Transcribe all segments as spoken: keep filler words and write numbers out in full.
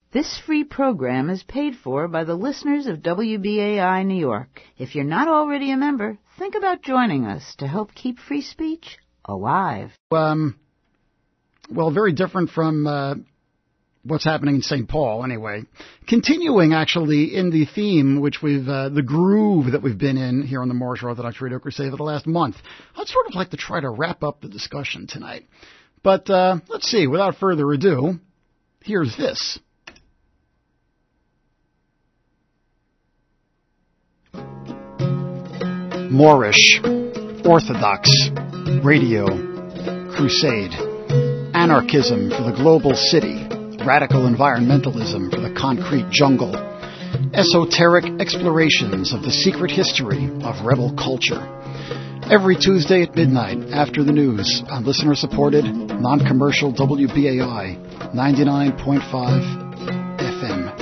This free program is paid for by the listeners of W B A I New York. If you're not already a member, think about joining us to help keep free speech alive. Um, well, very different from uh, what's happening in Saint Paul, anyway. Continuing, actually, in the theme, which we've, uh, the groove that we've been in here on the Moorish Orthodox Radio Crusade for the last month. I'd sort of like to try to wrap up the discussion tonight. But uh, let's see, without further ado, here's this. Moorish Orthodox Radio Crusade. Anarchism for the global city. Radical environmentalism for the concrete jungle. Esoteric explorations of the secret history of rebel culture. Every Tuesday at midnight after the news on listener-supported, non-commercial W B A I ninety-nine point five F M.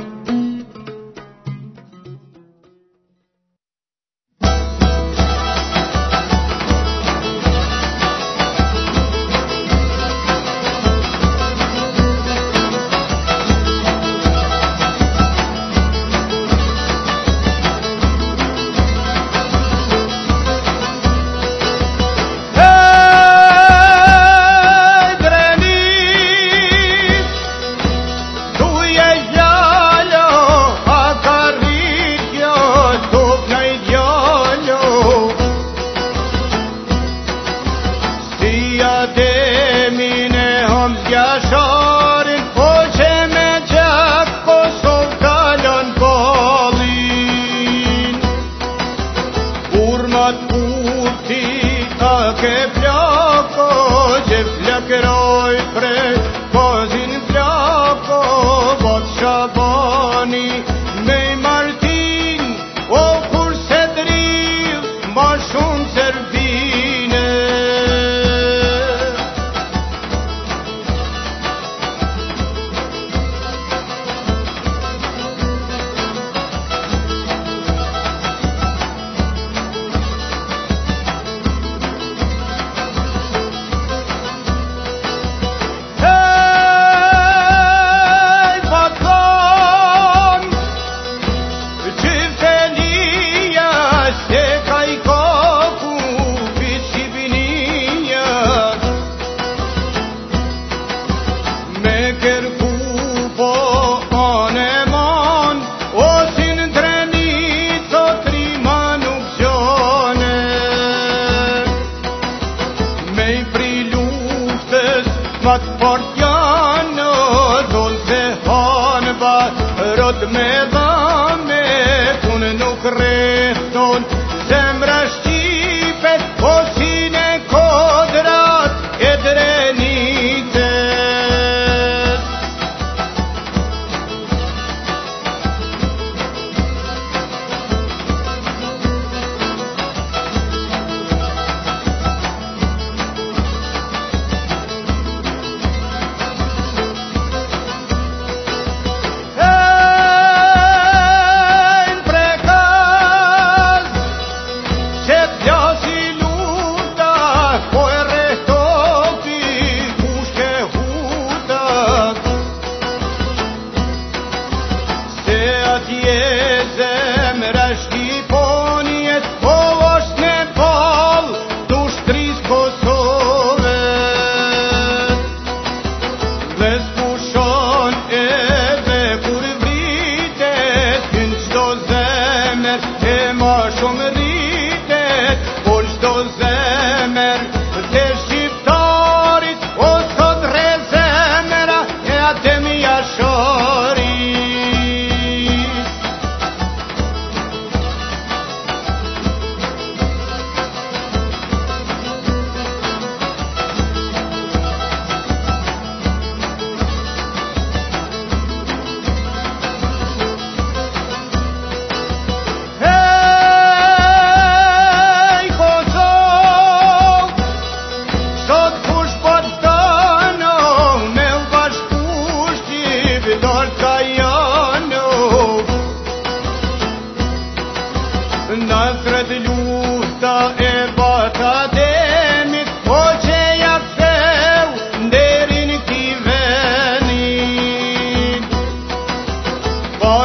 Hey!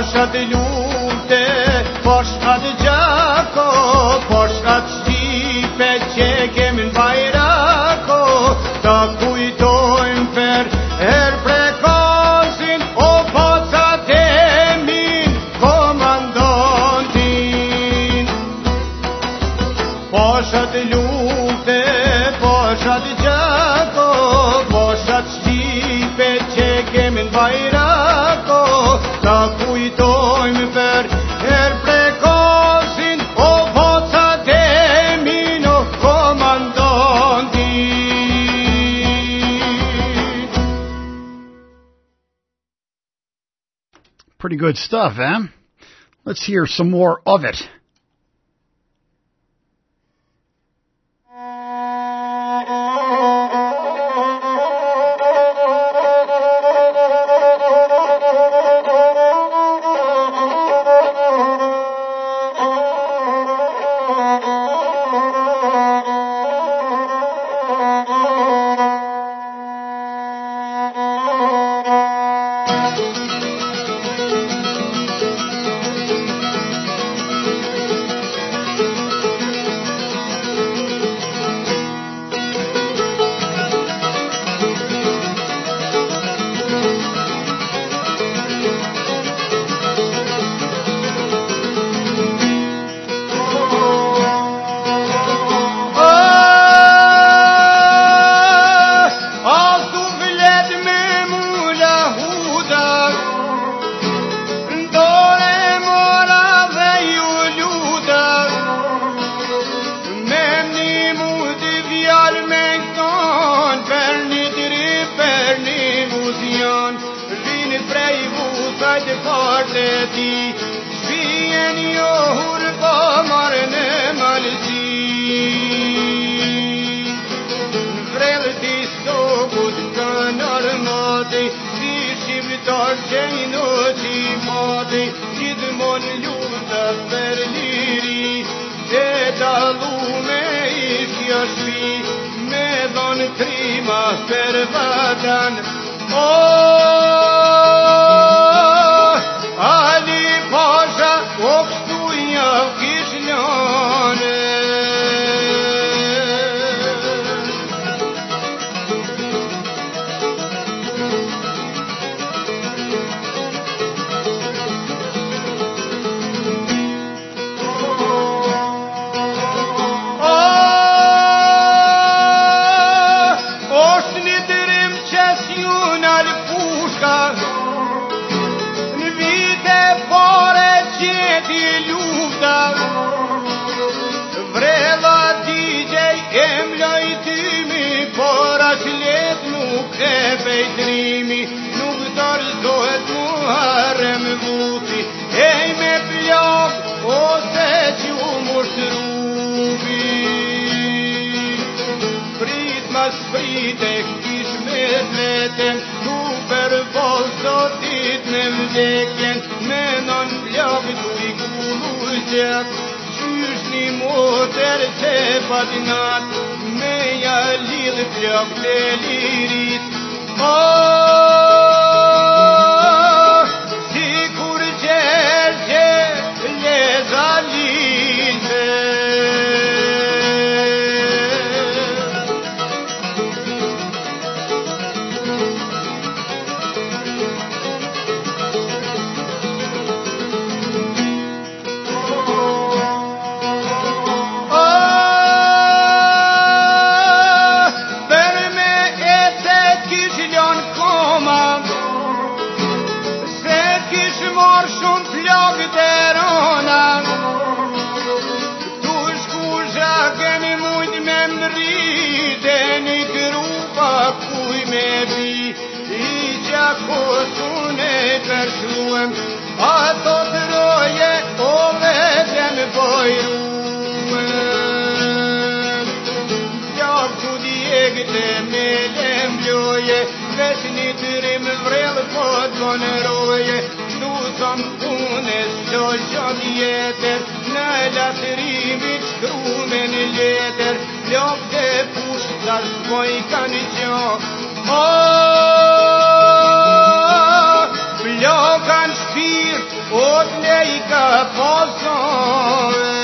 Poshat lute, poshat gjako, poshat shqipe që kemi në bajrako, ta kujtojmë për her prekosin, o pocat e min, komandantin. Poshat lute, poshat gjako, poshat shqipe që kemi në bajrako, ta kujtojmë për her prekosin, o pocat e min, o komandantin. Pretty good stuff, eh? Let's hear some more of it. Oh, man spyr åt lika fasan.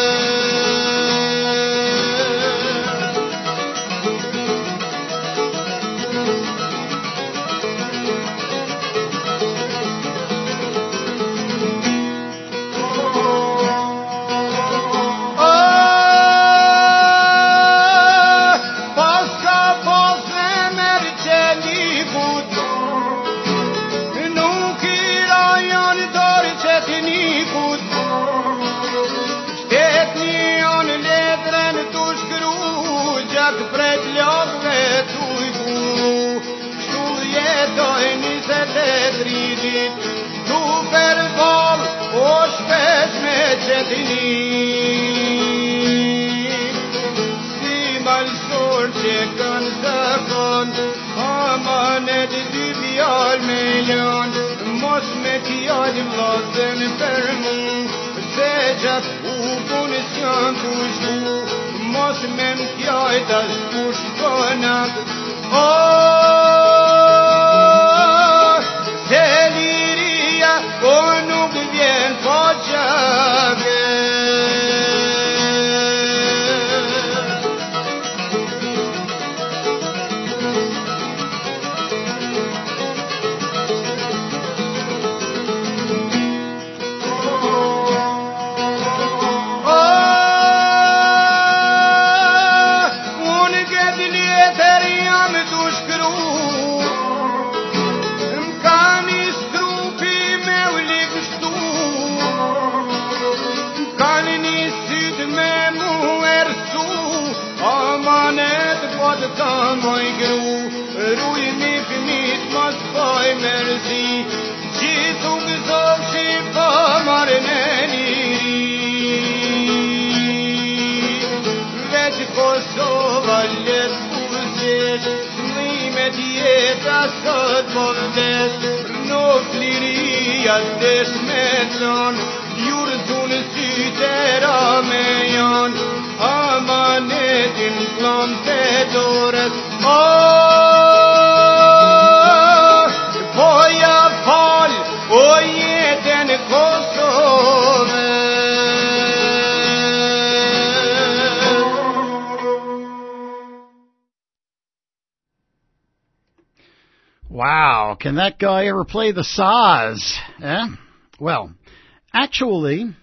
Wow, can that guy ever play the saz? Eh? Well, actually,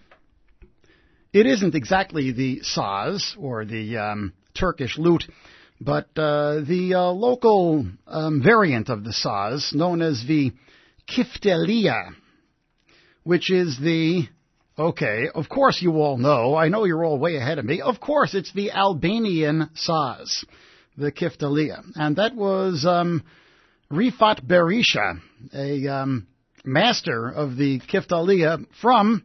it isn't exactly the saz or the um, Turkish lute, but uh, the uh, local um, variant of the saz known as the kiftelia, which is the, okay, of course you all know, I know you're all way ahead of me, of course it's the Albanian saz, the kiftelia, and that was Um, Rifat Berisha, a um, master of the kiftelia from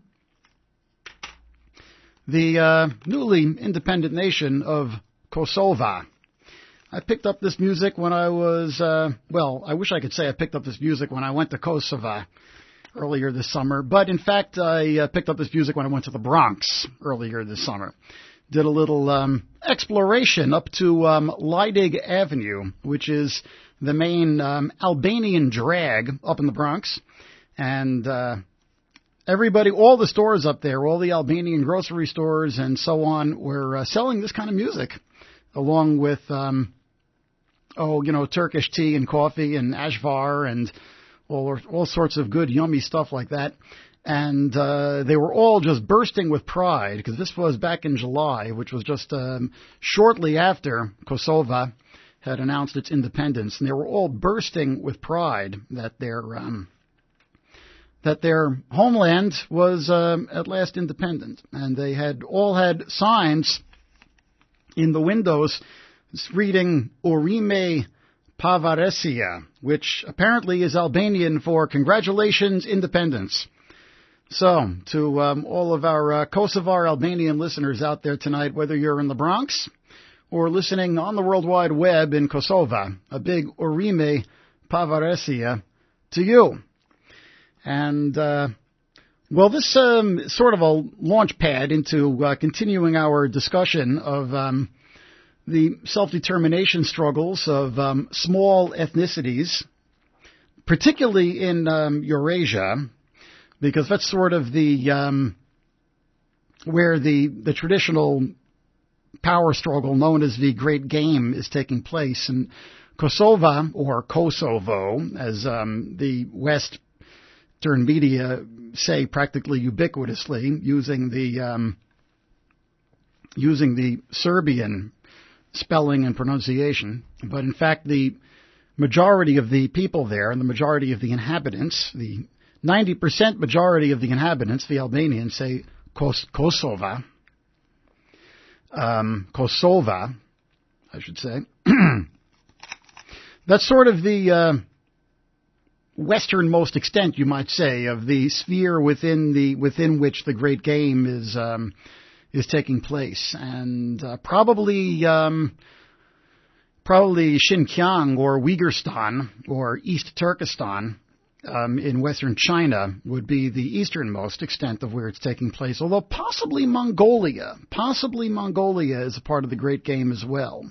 the uh, newly independent nation of Kosovo. I picked up this music when I was, uh, well, I wish I could say I picked up this music when I went to Kosovo earlier this summer, but in fact I uh, picked up this music when I went to the Bronx earlier this summer. Did a little um, exploration up to um, Leidig Avenue, which is the main um, Albanian drag up in the Bronx, and uh, everybody, all the stores up there, all the Albanian grocery stores and so on, were uh, selling this kind of music, along with, um, oh, you know, Turkish tea and coffee and ashvar and all all sorts of good, yummy stuff like that. And uh, they were all just bursting with pride, because this was back in July, which was just um, shortly after Kosovo had announced its independence, and they were all bursting with pride that their um, that their homeland was um, at last independent, and they had all had signs in the windows reading "Orime Pavaresia," which apparently is Albanian for "Congratulations, Independence." So, to um, all of our uh, Kosovar Albanian listeners out there tonight, whether you're in the Bronx or listening on the World Wide Web in Kosovo, a big Orime Pavaresia to you. And, uh, well, this um, is sort of a launch pad into uh, continuing our discussion of um, the self-determination struggles of um, small ethnicities, particularly in um, Eurasia, because that's sort of the um, where the the traditional power struggle known as the Great Game is taking place. And Kosovo, or Kosovo, as um, the Western media say practically ubiquitously, using the um, using the Serbian spelling and pronunciation, but in fact the majority of the people there and the majority of the inhabitants, the ninety percent majority of the inhabitants, the Albanians, say Kos- Kosova, um, Kosova, I should say. That's sort of the uh, westernmost extent, you might say, of the sphere within the within which the Great Game is um, is taking place, and uh, probably um, probably Xinjiang or Uyghurstan or East Turkestan um, in western China would be the easternmost extent of where it's taking place. Although possibly Mongolia, possibly Mongolia is a part of the Great Game as well.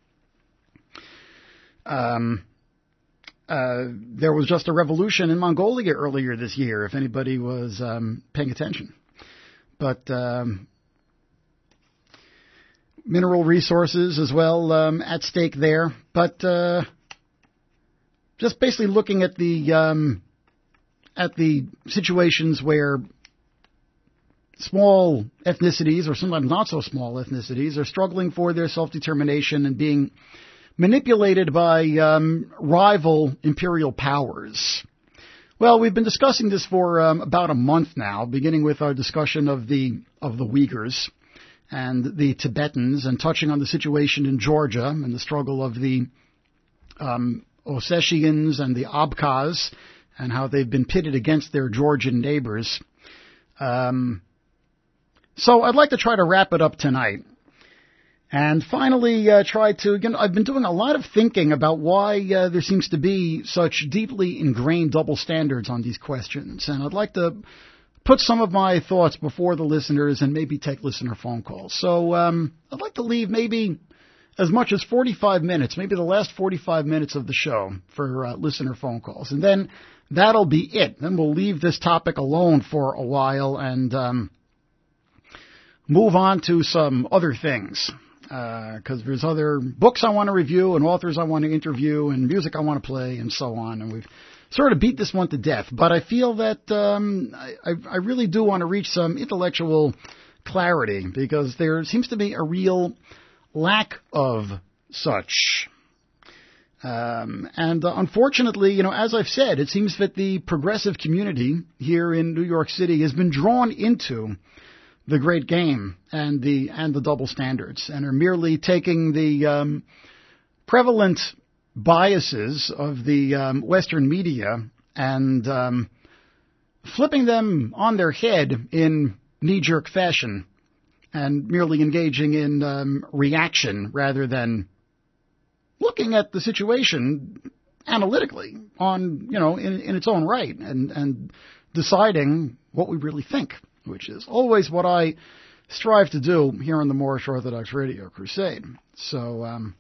Um, uh, there was just a revolution in Mongolia earlier this year, if anybody was um, paying attention. But um, mineral resources as well um, at stake there. But uh, just basically looking at the um, at the situations where small ethnicities, or sometimes not so small ethnicities, are struggling for their self-determination and being manipulated by um, rival imperial powers. Well, we've been discussing this for um, about a month now, beginning with our discussion of the of the Uyghurs and the Tibetans, and touching on the situation in Georgia and the struggle of the um, Ossetians and the Abkhaz, and how they've been pitted against their Georgian neighbors. Um, so I'd like to try to wrap it up tonight. And finally, uh, try to, again, I've been doing a lot of thinking about why uh, there seems to be such deeply ingrained double standards on these questions. And I'd like to put some of my thoughts before the listeners and maybe take listener phone calls. So um, I'd like to leave maybe as much as forty-five minutes, maybe the last forty-five minutes of the show for uh, listener phone calls. And then that'll be it. Then we'll leave this topic alone for a while and um, move on to some other things. Because uh, there's other books I want to review and authors I want to interview and music I want to play and so on. And we've sort of beat this one to death. But I feel that um, I, I really do want to reach some intellectual clarity, because there seems to be a real lack of such. Um, and uh, unfortunately, you know, as I've said, it seems that the progressive community here in New York City has been drawn into the Great Game and the and the double standards, and are merely taking the um, prevalent biases of the um, Western media and um, flipping them on their head in knee-jerk fashion, and merely engaging in um, reaction rather than looking at the situation analytically on, you know, in, in its own right, and, and deciding what we really think, which is always what I strive to do here on the Moorish Orthodox Radio Crusade. So, um,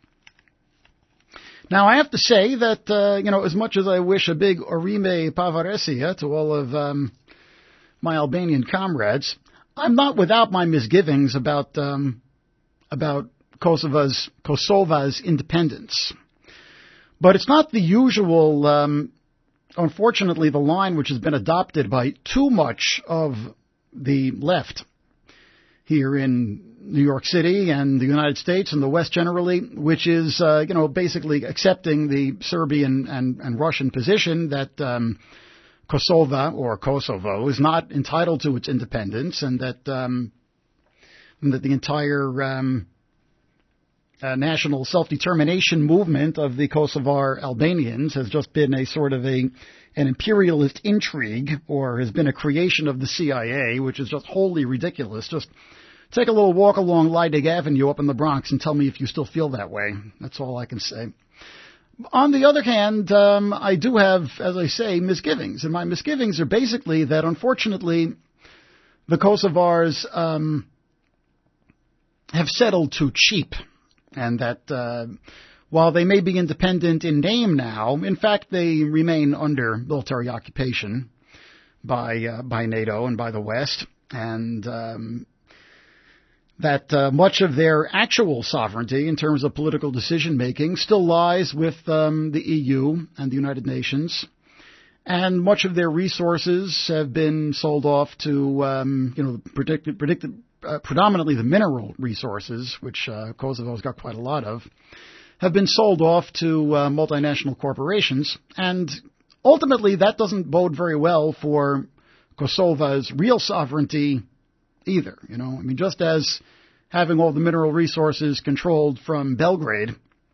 now I have to say that, uh, you know, as much as I wish a big Orime Pavaresia to all of um, my Albanian comrades, I'm not without my misgivings about um, about Kosovo's, Kosovo's independence. But it's not the usual, um, unfortunately, the line which has been adopted by too much of the left here in New York City and the United States and the West generally, which is, uh, you know, basically accepting the Serbian and, and Russian position that um, Kosovo, or Kosovo, is not entitled to its independence, and that um, and that the entire um, uh, national self-determination movement of the Kosovar Albanians has just been a sort of a an imperialist intrigue, or has been a creation of the C I A, which is just wholly ridiculous. Just take a little walk along Lydig Avenue up in the Bronx and tell me if you still feel that way. That's all I can say. On the other hand, um, I do have, as I say, misgivings. And my misgivings are basically that, unfortunately, the Kosovars um, have settled too cheap. And that uh, while they may be independent in name now, in fact, they remain under military occupation by uh, by NATO and by the West, and um, that uh, much of their actual sovereignty in terms of political decision-making still lies with um, the E U and the United Nations, and much of their resources have been sold off to, um, you know, predicted, predicted, uh, predominantly the mineral resources, which uh, Kosovo's got quite a lot of, have been sold off to uh, multinational corporations, and ultimately that doesn't bode very well for Kosovo's real sovereignty either. You know, I mean, just as having all the mineral resources controlled from Belgrade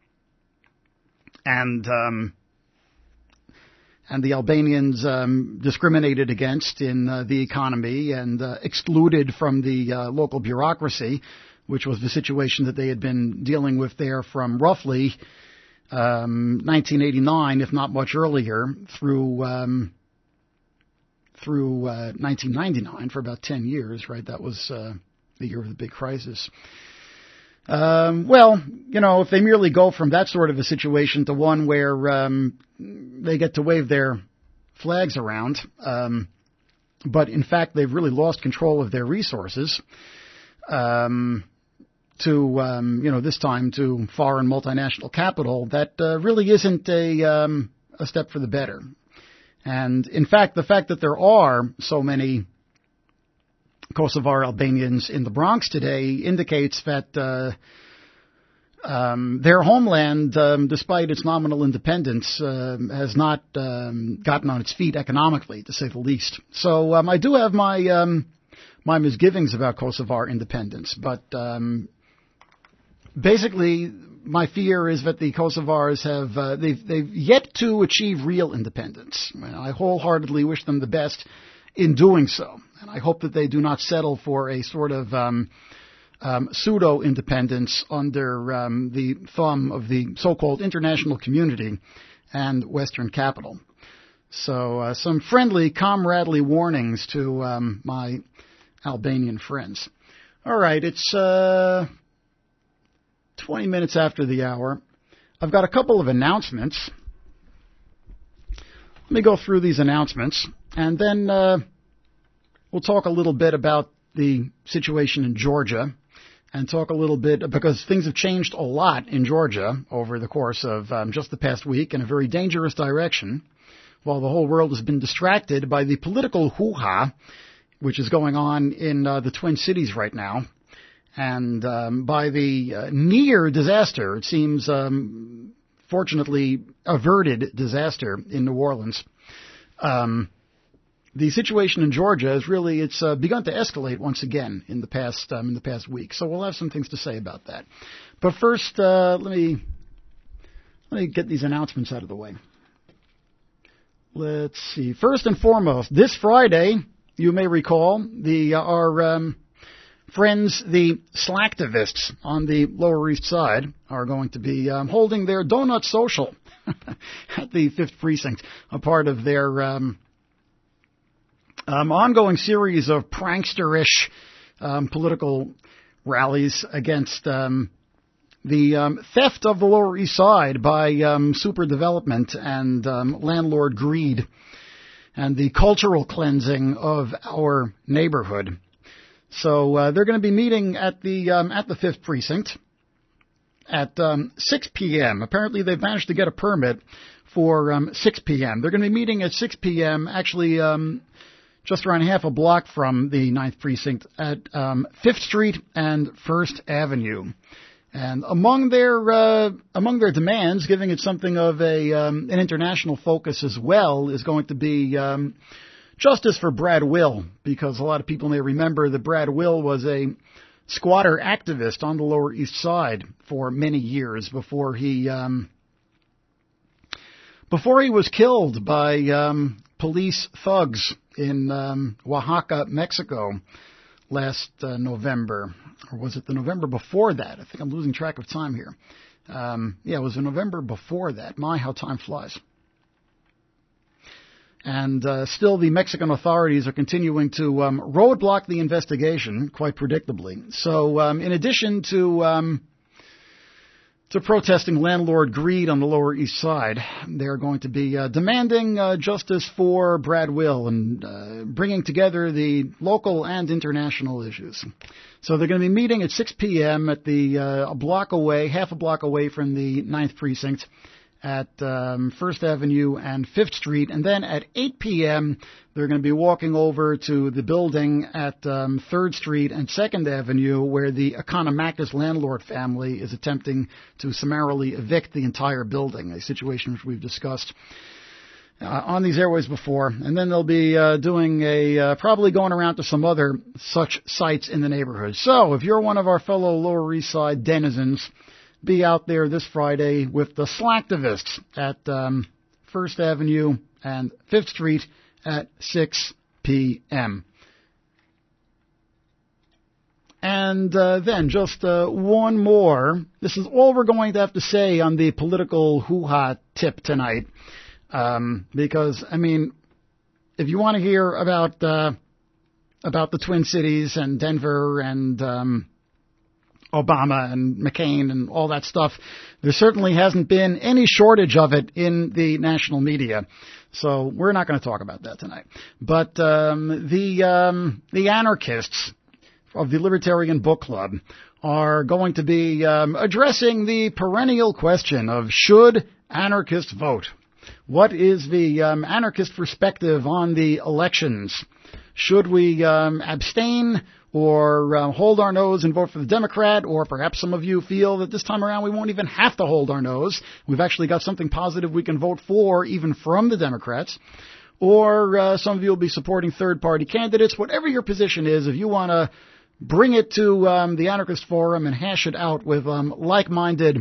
and um, and the Albanians um, discriminated against in uh, the economy and uh, excluded from the uh, local bureaucracy, which was the situation that they had been dealing with there from roughly um, nineteen eighty-nine, if not much earlier, through um, through uh, nineteen ninety-nine for about ten years, right? That was uh, the year of the big crisis. Um, well, you know, if they merely go from that sort of a situation to one where um, they get to wave their flags around, um, but in fact they've really lost control of their resources, um, to, um, you know, this time to foreign multinational capital, that uh, really isn't a, um, a step for the better. And in fact, the fact that there are so many Kosovar Albanians in the Bronx today indicates that uh, um, their homeland, um, despite its nominal independence, uh, has not um, gotten on its feet economically, to say the least. So um, I do have my um, my misgivings about Kosovar independence, but um, basically my fear is that the Kosovars have uh, they've they've yet to achieve real independence. I wholeheartedly wish them the best in doing so. And I hope that they do not settle for a sort of um, um, pseudo-independence under um, the thumb of the so-called international community and Western capital. So uh, some friendly, comradely warnings to um, my Albanian friends. All right, it's uh, twenty minutes after the hour. I've got a couple of announcements. Let me go through these announcements, and then uh, we'll talk a little bit about the situation in Georgia, and talk a little bit, because things have changed a lot in Georgia over the course of um, just the past week in a very dangerous direction, while the whole world has been distracted by the political hoo-ha which is going on in uh, the Twin Cities right now, and um, by the uh, near disaster, it seems, um, fortunately averted disaster in New Orleans. Um, the situation in Georgia is really, it's uh, begun to escalate once again in the past um, in the past week. So we'll have some things to say about that. But first, uh, let me let me get these announcements out of the way. Let's see. First and foremost, this Friday, you may recall, the uh, our um, friends, the Slacktivists on the Lower East Side, are going to be um, holding their donut social at the Fifth Precinct, a part of their um, um, ongoing series of prankster-ish um, political rallies against um, the um, theft of the Lower East Side by um, super development and um, landlord greed, and the cultural cleansing of our neighborhood. So uh, they're going to be meeting at the um, at the Fifth Precinct at um, six p.m. Apparently, they've managed to get a permit for um, six p.m. They're going to be meeting at six p.m. Actually, um, just around half a block from the Ninth Precinct at um, Fifth Street and First Avenue. And among their uh, among their demands, giving it something of a um, an international focus as well, is going to be um, justice for Brad Will, because a lot of people may remember that Brad Will was a squatter activist on the Lower East Side for many years before he um, before he was killed by um, police thugs in um, Oaxaca, Mexico, last uh, November. Or was it the November before that? I think I'm losing track of time here. Um, yeah, it was the November before that. My, how time flies. And uh, still the Mexican authorities are continuing to um, roadblock the investigation, quite predictably. So um, in addition to um, to protesting landlord greed on the Lower East Side. They're going to be uh, demanding uh, justice for Brad Will and uh, bringing together the local and international issues. So they're going to be meeting at six p.m. at the uh, a block away, half a block away from the ninth Precinct at um, First Avenue and Fifth Street. And then at eight p.m., they're going to be walking over to the building at um, Third Street and Second Avenue, where the Economacus landlord family is attempting to summarily evict the entire building, a situation which we've discussed uh, on these airways before. And then they'll be uh, doing a, uh, probably going around to some other such sites in the neighborhood. So if you're one of our fellow Lower East Side denizens, be out there this Friday with the Slacktivists at um, First Avenue and Fifth Street at six p.m. And uh, then just uh, one more. This is all we're going to have to say on the political hoo-ha tip tonight. Um, because, I mean, if you want to hear about uh, about the Twin Cities and Denver and um Obama and McCain and all that stuff, there certainly hasn't been any shortage of it in the national media. So we're not going to talk about that tonight. But um, the um, the anarchists of the Libertarian Book Club are going to be um, addressing the perennial question of should anarchists vote? What is the um, anarchist perspective on the elections? Should we um, abstain or uh, hold our nose and vote for the Democrat? Or perhaps some of you feel that this time around we won't even have to hold our nose. We've actually got something positive we can vote for, even from the Democrats. Or uh, some of you will be supporting third-party candidates. Whatever your position is, if you want to bring it to um, the Anarchist Forum and hash it out with um, like-minded,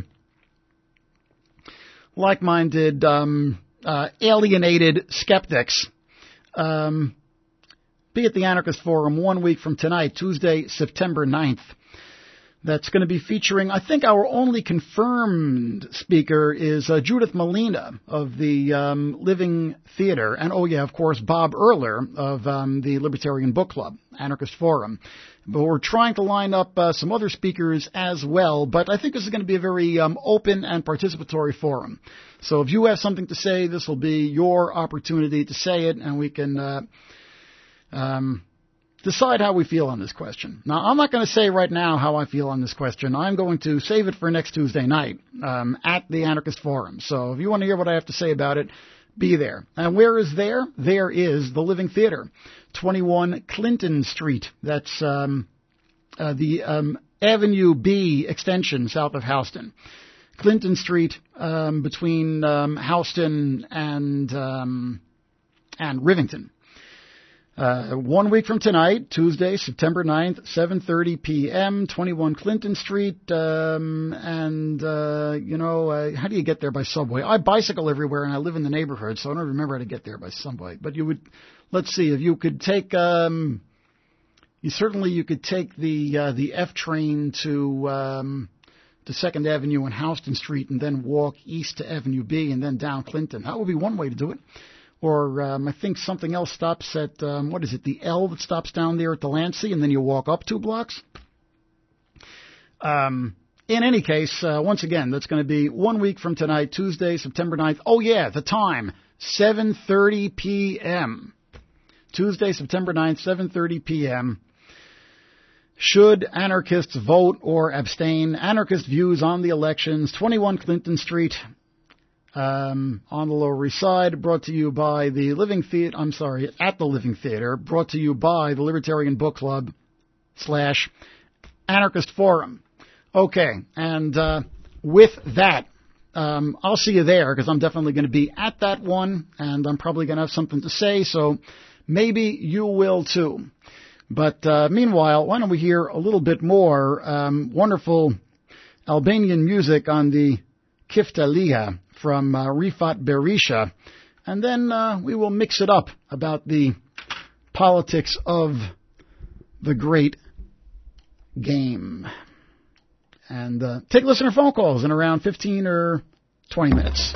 like-minded, um, uh, alienated skeptics, um, be at the Anarchist Forum one week from tonight, Tuesday, September ninth. That's going to be featuring, I think our only confirmed speaker is uh, Judith Molina of the um, Living Theater. And, oh, yeah, of course, Bob Earler of um, the Libertarian Book Club, Anarchist Forum. But we're trying to line up uh, some other speakers as well. But I think this is going to be a very um, open and participatory forum. So if you have something to say, this will be your opportunity to say it, and we can Uh, Um, decide how we feel on this question. Now, I'm not going to say right now how I feel on this question. I'm going to save it for next Tuesday night um, at the Anarchist Forum. So if you want to hear what I have to say about it, be there. And where is there? There is the Living Theater, twenty-one Clinton Street. That's um, uh, the um, Avenue B extension south of Houston. Clinton Street um, between um, Houston and um, and Rivington. Uh, one week from tonight, Tuesday, September ninth, seven thirty p.m., twenty-one Clinton Street, um, and, uh, you know, uh, how do you get there by subway? I bicycle everywhere and I live in the neighborhood, so I don't remember how to get there by subway. But you would, let's see, if you could take, um, you certainly you could take the, uh, the F train to, um, to Second Avenue and Houston Street and then walk east to Avenue B and then down Clinton. That would be one way to do it. Or um, I think something else stops at, um, what is it, the L that stops down there at Delancey, and then you walk up two blocks. Um, in any case, uh, once again, that's going to be one week from tonight, Tuesday, September ninth. Oh, yeah, the time, seven thirty p.m. Tuesday, September ninth, seven thirty p.m. Should anarchists vote or abstain? Anarchist views on the elections, twenty-one Clinton Street. Um, on the Lower East Side, brought to you by the Living Theater, I'm sorry, at the Living Theater, brought to you by the Libertarian Book Club slash Anarchist Forum. Okay, and uh, with that, um, I'll see you there, because I'm definitely going to be at that one, and I'm probably going to have something to say, so maybe you will too. But uh, meanwhile, why don't we hear a little bit more um, wonderful Albanian music on the Kiftalia from uh, Rifat Berisha, and then uh, we will mix it up about the politics of the great game. And uh, take listener phone calls in around fifteen or twenty minutes.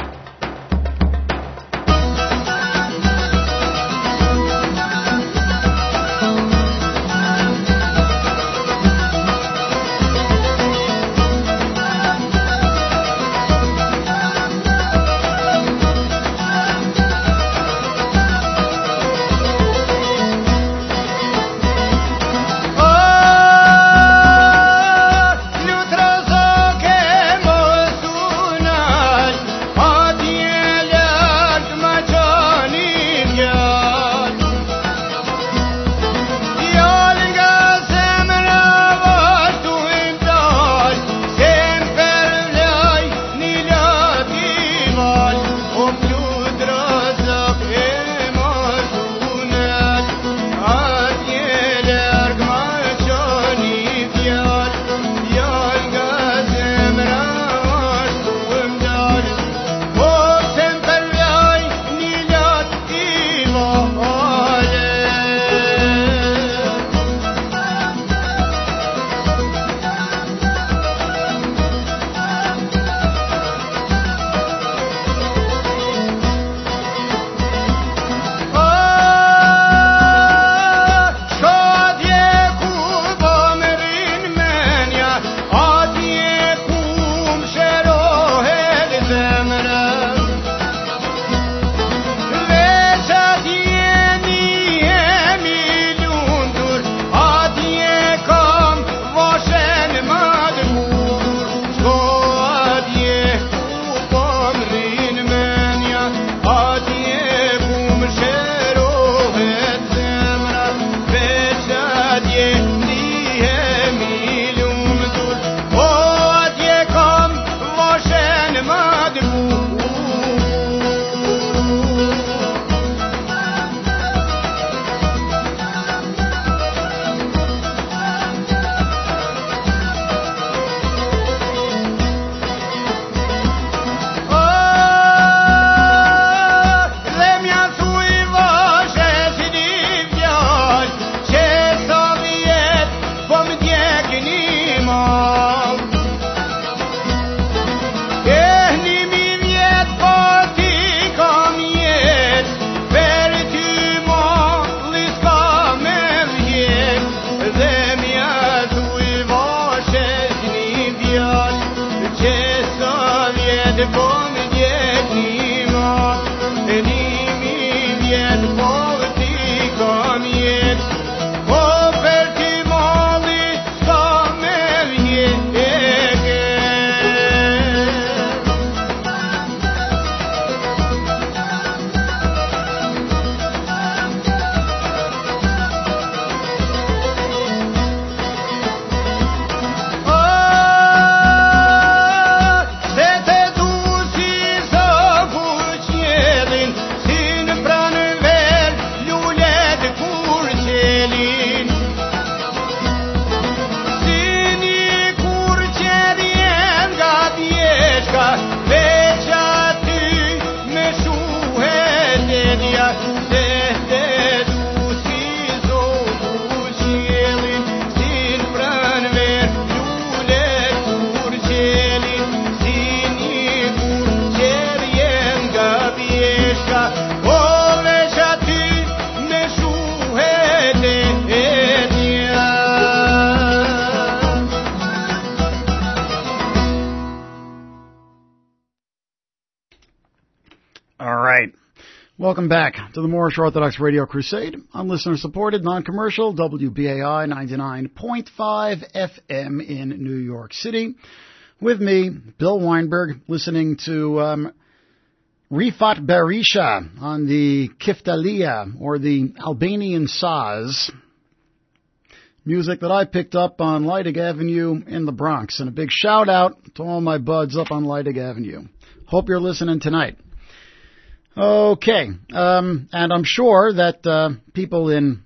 Welcome back to the Moorish Orthodox Radio Crusade on listener-supported, non-commercial W B A I ninety-nine point five F M in New York City. With me, Bill Weinberg, listening to um, Rifat Berisha on the Kiftalia, or the Albanian Saz, music that I picked up on Leidig Avenue in the Bronx. And a big shout-out to all my buds up on Leidig Avenue. Hope you're listening tonight. Okay, um, and I'm sure that uh, people in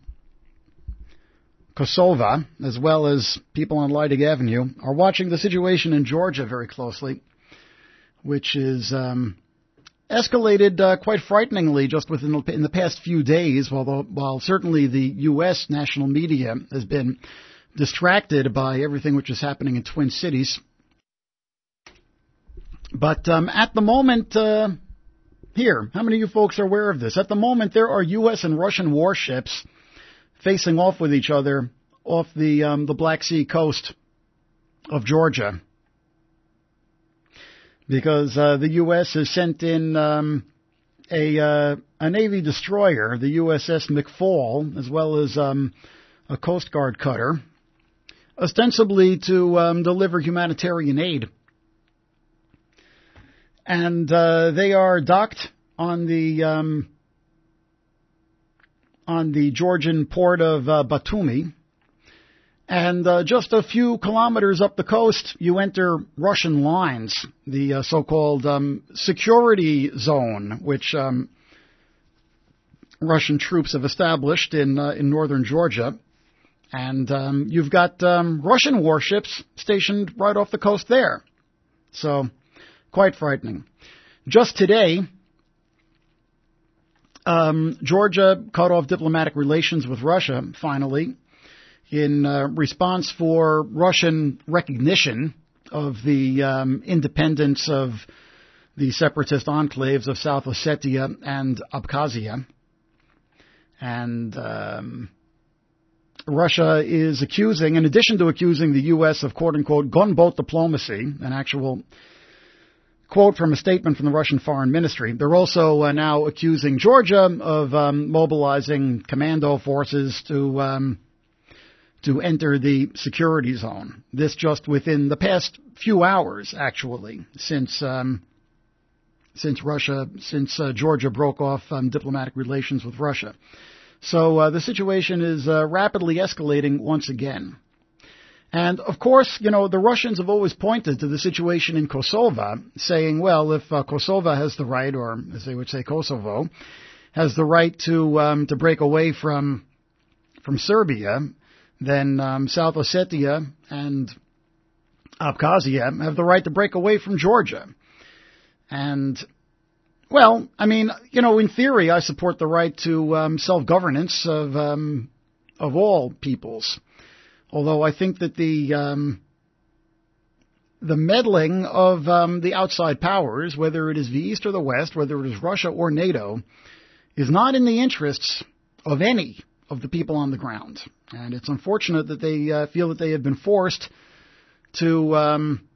Kosovo, as well as people on Leidig Avenue, are watching the situation in Georgia very closely, which is um, escalated uh, quite frighteningly just within the, in the past few days, while, while certainly the U S national media has been distracted by everything which is happening in Twin Cities. But um, at the moment... Uh, Here, how many of you folks are aware of this? At the moment, there are U S and Russian warships facing off with each other off the um, the Black Sea coast of Georgia, because uh, the U S has sent in um, a uh, a Navy destroyer, the U S S McFall, as well as um, a Coast Guard cutter, ostensibly to um, deliver humanitarian aid. And uh, they are docked on the um, on the Georgian port of uh, Batumi, and uh, just a few kilometers up the coast, you enter Russian lines, the uh, so-called um, security zone, which um, Russian troops have established in uh, in northern Georgia, and um, you've got um, Russian warships stationed right off the coast there. So. Quite frightening. Just today, um, Georgia cut off diplomatic relations with Russia, finally, in uh, response for Russian recognition of the um, independence of the separatist enclaves of South Ossetia and Abkhazia. And um, Russia is accusing, in addition to accusing the U S of quote-unquote gunboat diplomacy, an actual quote from a statement from the Russian Foreign Ministry. They're also uh, now accusing Georgia of um, mobilizing commando forces to um, to enter the security zone. This just within the past few hours, actually, since um, since Russia, since uh, Georgia broke off um, diplomatic relations with Russia. So uh, the situation is uh, rapidly escalating once again. And, of course, you know, the Russians have always pointed to the situation in Kosovo, saying, well, if uh, Kosovo has the right, or as they would say, Kosovo, has the right to um, to break away from from Serbia, then um, South Ossetia and Abkhazia have the right to break away from Georgia. And, well, I mean, you know, in theory, I support the right to um, self-governance of um, of all peoples. Although I think that the um, the meddling of um, the outside powers, whether it is the East or the West, whether it is Russia or NATO, is not in the interests of any of the people on the ground. And it's unfortunate that they uh, feel that they have been forced to um,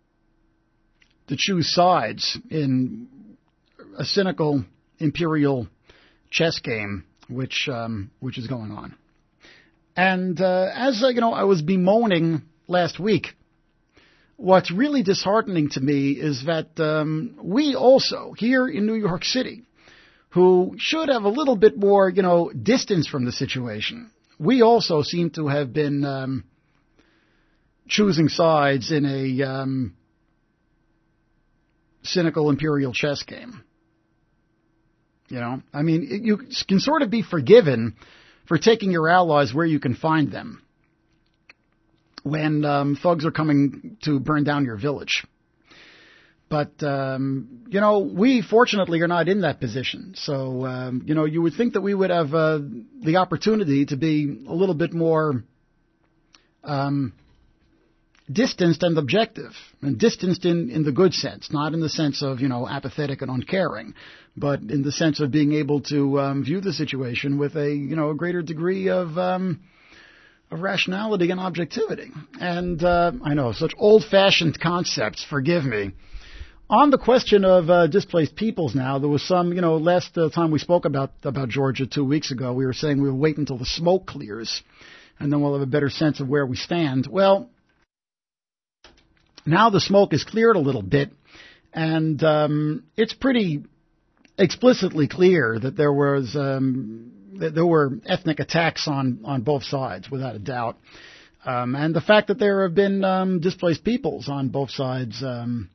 to choose sides in a cynical imperial chess game, which um, which is going on. And uh, as, uh, you know, I was bemoaning last week, what's really disheartening to me is that um, we also, here in New York City, who should have a little bit more, you know, distance from the situation, we also seem to have been um, choosing sides in a um, cynical imperial chess game. You know, I mean, it, you can sort of be forgiven for taking your allies where you can find them when um, thugs are coming to burn down your village. But, um, you know, we fortunately are not in that position. So, um, you know, you would think that we would have uh, the opportunity to be a little bit more um, distanced and objective. And distanced in, in the good sense, not in the sense of, you know, apathetic and uncaring, but in the sense of being able to um, view the situation with a, you know, a greater degree of um, of rationality and objectivity. And uh, I know, such old-fashioned concepts, forgive me, On the question of uh, displaced peoples now, there was some, you know, last uh, time we spoke about, about Georgia two weeks ago, we were saying we will wait until the smoke clears, and then we'll have a better sense of where we stand. Well, now the smoke is cleared a little bit, and um, it's pretty explicitly clear that there was um, that there were ethnic attacks on, on both sides, without a doubt. Um, and the fact that there have been um, displaced peoples on both sides um,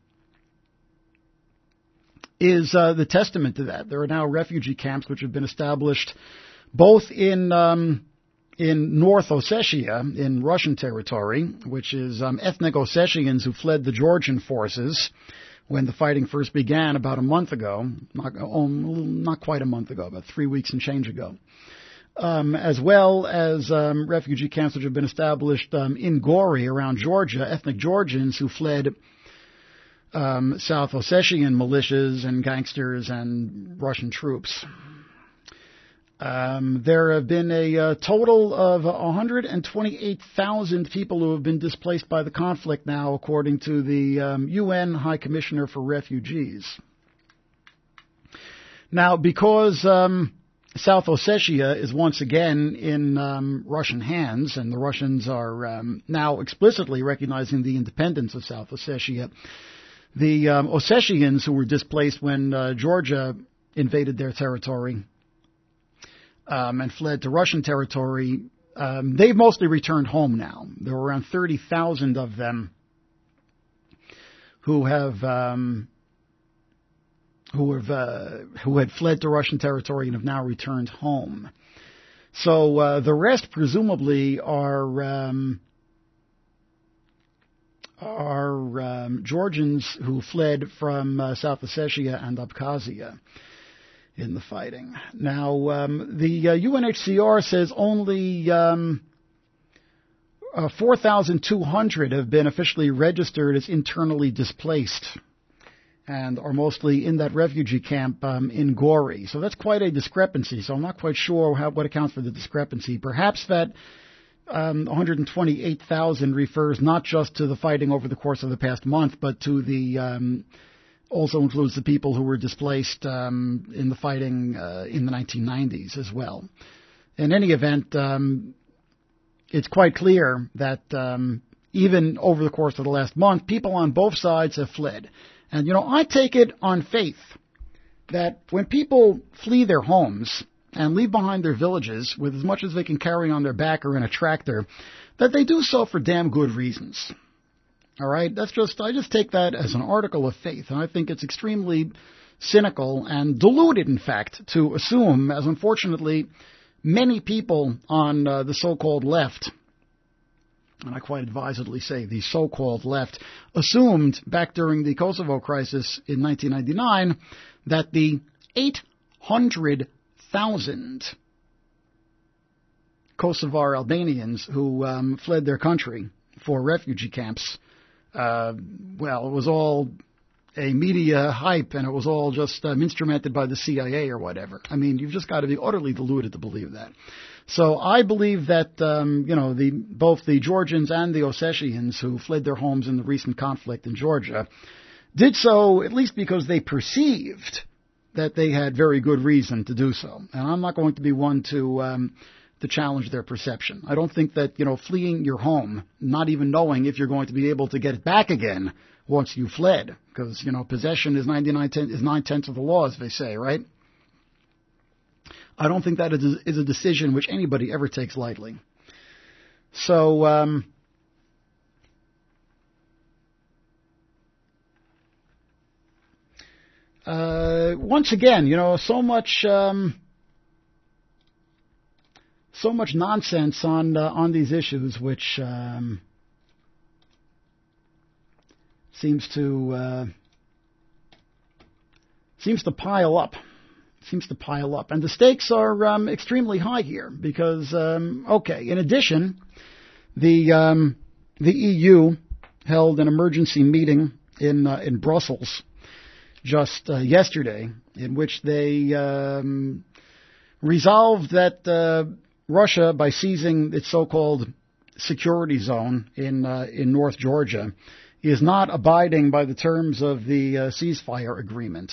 is uh, the testament to that. There are now refugee camps which have been established both in um, in North Ossetia, in Russian territory, which is um, ethnic Ossetians who fled the Georgian forces when the fighting first began about a month ago, not, um, not quite a month ago, about three weeks and change ago. Um, as well as um, refugee camps which have been established um, in Gori, around Georgia, ethnic Georgians who fled um, South Ossetian militias and gangsters and Russian troops. Um, there have been a uh, total of one hundred twenty-eight thousand people who have been displaced by the conflict now, according to the um, U N High Commissioner for Refugees. Now, because um, South Ossetia is once again in um, Russian hands, and the Russians are um, now explicitly recognizing the independence of South Ossetia, the um, Ossetians who were displaced when uh, Georgia invaded their territory Um, and fled to Russian territory, um, they've mostly returned home now. There were around thirty thousand of them who have um, who have uh, who had fled to Russian territory and have now returned home. So uh, the rest presumably are um, are um, Georgians who fled from uh, South Ossetia and Abkhazia in the fighting. Now, um, the uh, U N H C R says only um, uh, four thousand two hundred have been officially registered as internally displaced and are mostly in that refugee camp um, in Gori. So that's quite a discrepancy. So I'm not quite sure how, what accounts for the discrepancy. Perhaps that um, one hundred twenty-eight thousand refers not just to the fighting over the course of the past month, but to the um, also includes the people who were displaced um, in the fighting uh, in the nineteen nineties as well. In any event, um, it's quite clear that um, even over the course of the last month, people on both sides have fled. And, you know, I take it on faith that when people flee their homes and leave behind their villages with as much as they can carry on their back or in a tractor, that they do so for damn good reasons. All right, that's just, I just take that as an article of faith, and I think it's extremely cynical and deluded, in fact, to assume, as unfortunately many people on uh, the so-called left, and I quite advisedly say the so-called left, assumed back during the Kosovo crisis in nineteen ninety-nine that the eight hundred thousand Kosovar Albanians who um, fled their country for refugee camps, Uh, well, it was all a media hype, and it was all just um, instrumented by the C I A or whatever. I mean, you've just got to be utterly deluded to believe that. So I believe that, um, you know, the both the Georgians and the Ossetians who fled their homes in the recent conflict in Georgia did so at least because they perceived that they had very good reason to do so. And I'm not going to be one to Um, to challenge their perception. I don't think that, you know, fleeing your home, not even knowing if you're going to be able to get it back again once you fled, because, you know, possession is ninety-nine ten, is nine-tenths of the law, as they say, right? I don't think that is, is a decision which anybody ever takes lightly. So, um, uh, once again, you know, so much... Um, So much nonsense on uh, on these issues, which um, seems to uh, seems to pile up, seems to pile up, and the stakes are um, extremely high here because, um, okay, in addition, the um, the E U held an emergency meeting in uh, in Brussels just uh, yesterday, in which they um, resolved that. Uh, Russia, by seizing its so-called security zone in uh, in North Georgia, is not abiding by the terms of the uh, ceasefire agreement,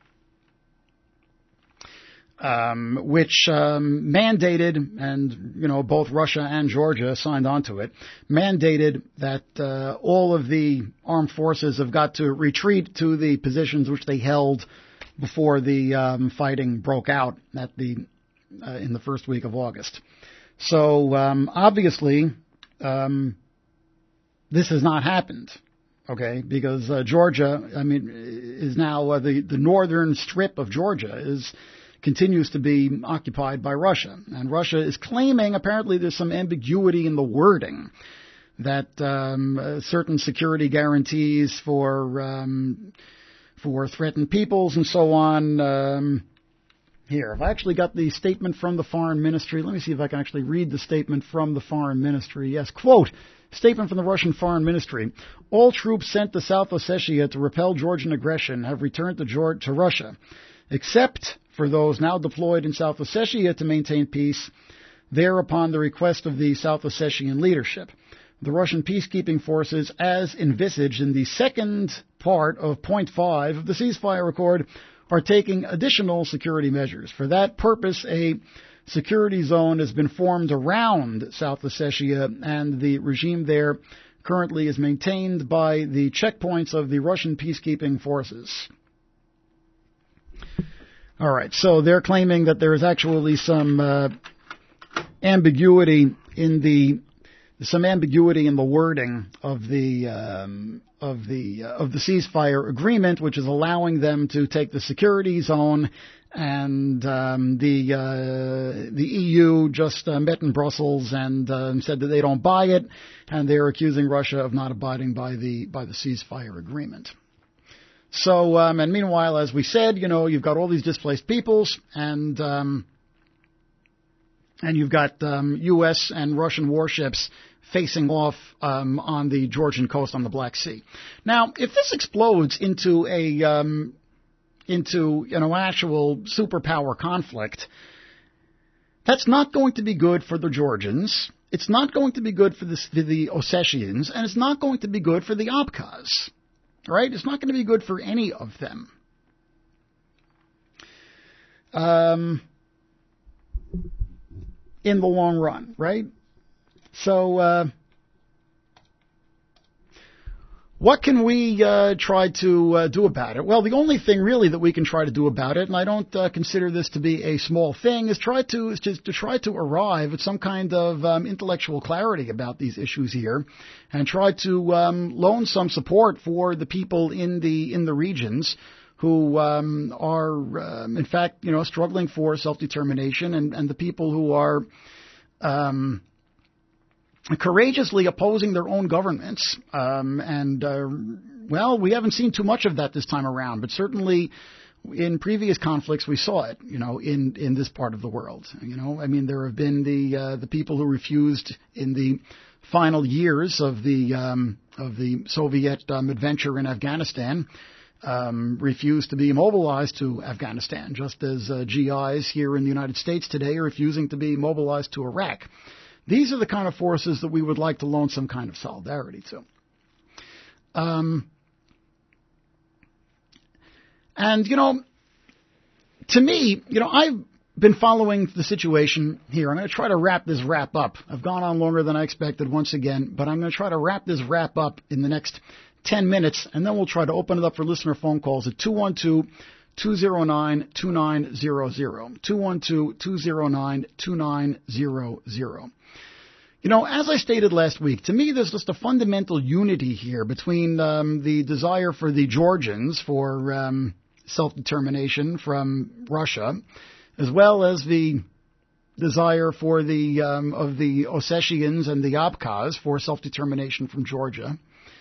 um, which um, mandated, and you know both Russia and Georgia signed onto it, mandated that uh, all of the armed forces have got to retreat to the positions which they held before the um, fighting broke out at the uh, in the first week of August. So um, obviously, um, this has not happened. Okay, because uh, Georgia, I mean, is now uh, the the northern strip of Georgia is continues to be occupied by Russia, and Russia is claiming apparently there's some ambiguity in the wording that um, uh, certain security guarantees for um, for threatened peoples and so on. Um, here, I've actually got the statement from the Foreign Ministry. Let me see if I can actually read the statement from the Foreign Ministry. Yes, quote. Statement from the Russian Foreign Ministry. All troops sent to South Ossetia to repel Georgian aggression have returned to, Georgia, to Russia, except for those now deployed in South Ossetia to maintain peace, there upon the request of the South Ossetian leadership. The Russian peacekeeping forces, as envisaged in the second part of point five of the ceasefire accord, are taking additional security measures. For that purpose, a security zone has been formed around South Ossetia, and the regime there currently is maintained by the checkpoints of the Russian peacekeeping forces. All right, so they're claiming that there is actually some uh, ambiguity in the some ambiguity in the wording of the um, of the uh, of the ceasefire agreement, which is allowing them to take the security zone. And um, the uh, the E U just uh, met in Brussels and uh, said that they don't buy it, and they're accusing Russia of not abiding by the by the ceasefire agreement. So, um, and meanwhile, as we said, you know, you've got all these displaced peoples, and um, and you've got um, U S and Russian warships facing off um, on the Georgian coast on the Black Sea. Now, if this explodes into a um, into, you know, actual superpower conflict, that's not going to be good for the Georgians. It's not going to be good for the, for the Ossetians, and it's not going to be good for the Abkhaz. Right? It's not going to be good for any of them. Um, in the long run, right? So, uh, what can we uh, try to uh, do about it? Well, the only thing really that we can try to do about it, and I don't uh, consider this to be a small thing, is try to is just to try to arrive at some kind of um, intellectual clarity about these issues here, and try to um, loan some support for the people in the in the regions who um, are, um, in fact, you know, struggling for self-determination, and, and the people who are Um, courageously opposing their own governments. Um, and, uh, well, we haven't seen too much of that this time around, but certainly in previous conflicts we saw it, you know, in, in this part of the world. You know, I mean, there have been the uh, the people who refused in the final years of the um, of the Soviet um, adventure in Afghanistan, um, refused to be mobilized to Afghanistan, just as uh, G Is here in the United States today are refusing to be mobilized to Iraq. These are the kind of forces that we would like to loan some kind of solidarity to. Um, and, you know, to me, you know, I've been following the situation here. I'm going to try to wrap this wrap up. I've gone on longer than I expected once again, but I'm going to try to wrap this wrap up in the next ten minutes, and then we'll try to open it up for listener phone calls at two one two, two zero nine, two nine zero zero, two one two, two zero nine, two nine zero zero. You know, as I stated last week, to me there's just a fundamental unity here between um, the desire for the Georgians for um, self-determination from Russia, as well as the desire for the um, of the Ossetians and the Abkhaz for self-determination from Georgia.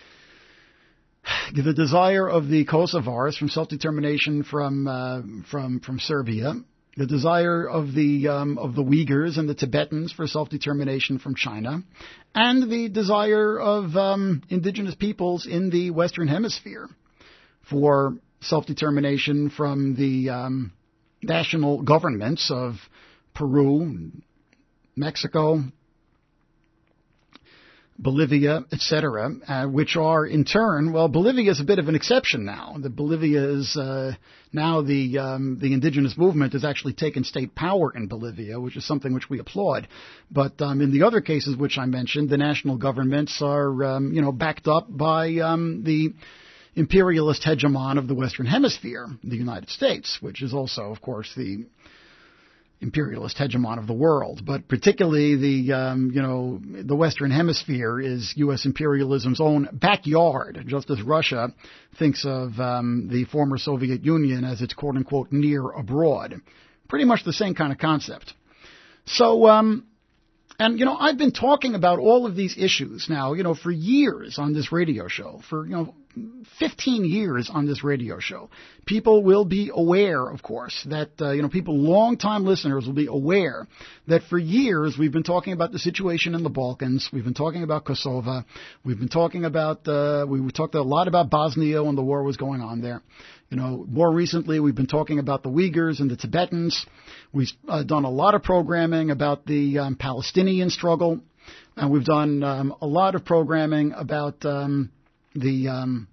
The desire of the Kosovars from self-determination from uh, from from Serbia, the desire of the um, of the Uyghurs and the Tibetans for self-determination from China, and the desire of um, indigenous peoples in the Western Hemisphere for self-determination from the um, national governments of Peru, Mexico, Bolivia, et cetera, uh, which are in turn, well, Bolivia is a bit of an exception now. The Bolivia is uh, now the um, the indigenous movement has actually taken state power in Bolivia, which is something which we applaud. But um, in the other cases which I mentioned, the national governments are um, you know backed up by um, the imperialist hegemon of the Western Hemisphere, the United States, which is also, of course, the imperialist hegemon of the world, but particularly the, um, you know, the Western Hemisphere is U S imperialism's own backyard, just as Russia thinks of um, the former Soviet Union as its quote-unquote near abroad. Pretty much the same kind of concept. So, um, and, you know, I've been talking about all of these issues now, you know, for years on this radio show, for, you know, fifteen years on this radio show. People will be aware, of course, that, uh, you know, people, long-time listeners will be aware that for years we've been talking about the situation in the Balkans. We've been talking about Kosovo. We've been talking about, uh, we talked a lot about Bosnia when the war was going on there. You know, more recently we've been talking about the Uyghurs and the Tibetans. We've uh, done a lot of programming about the um, Palestinian struggle. And we've done um, a lot of programming about um, the um,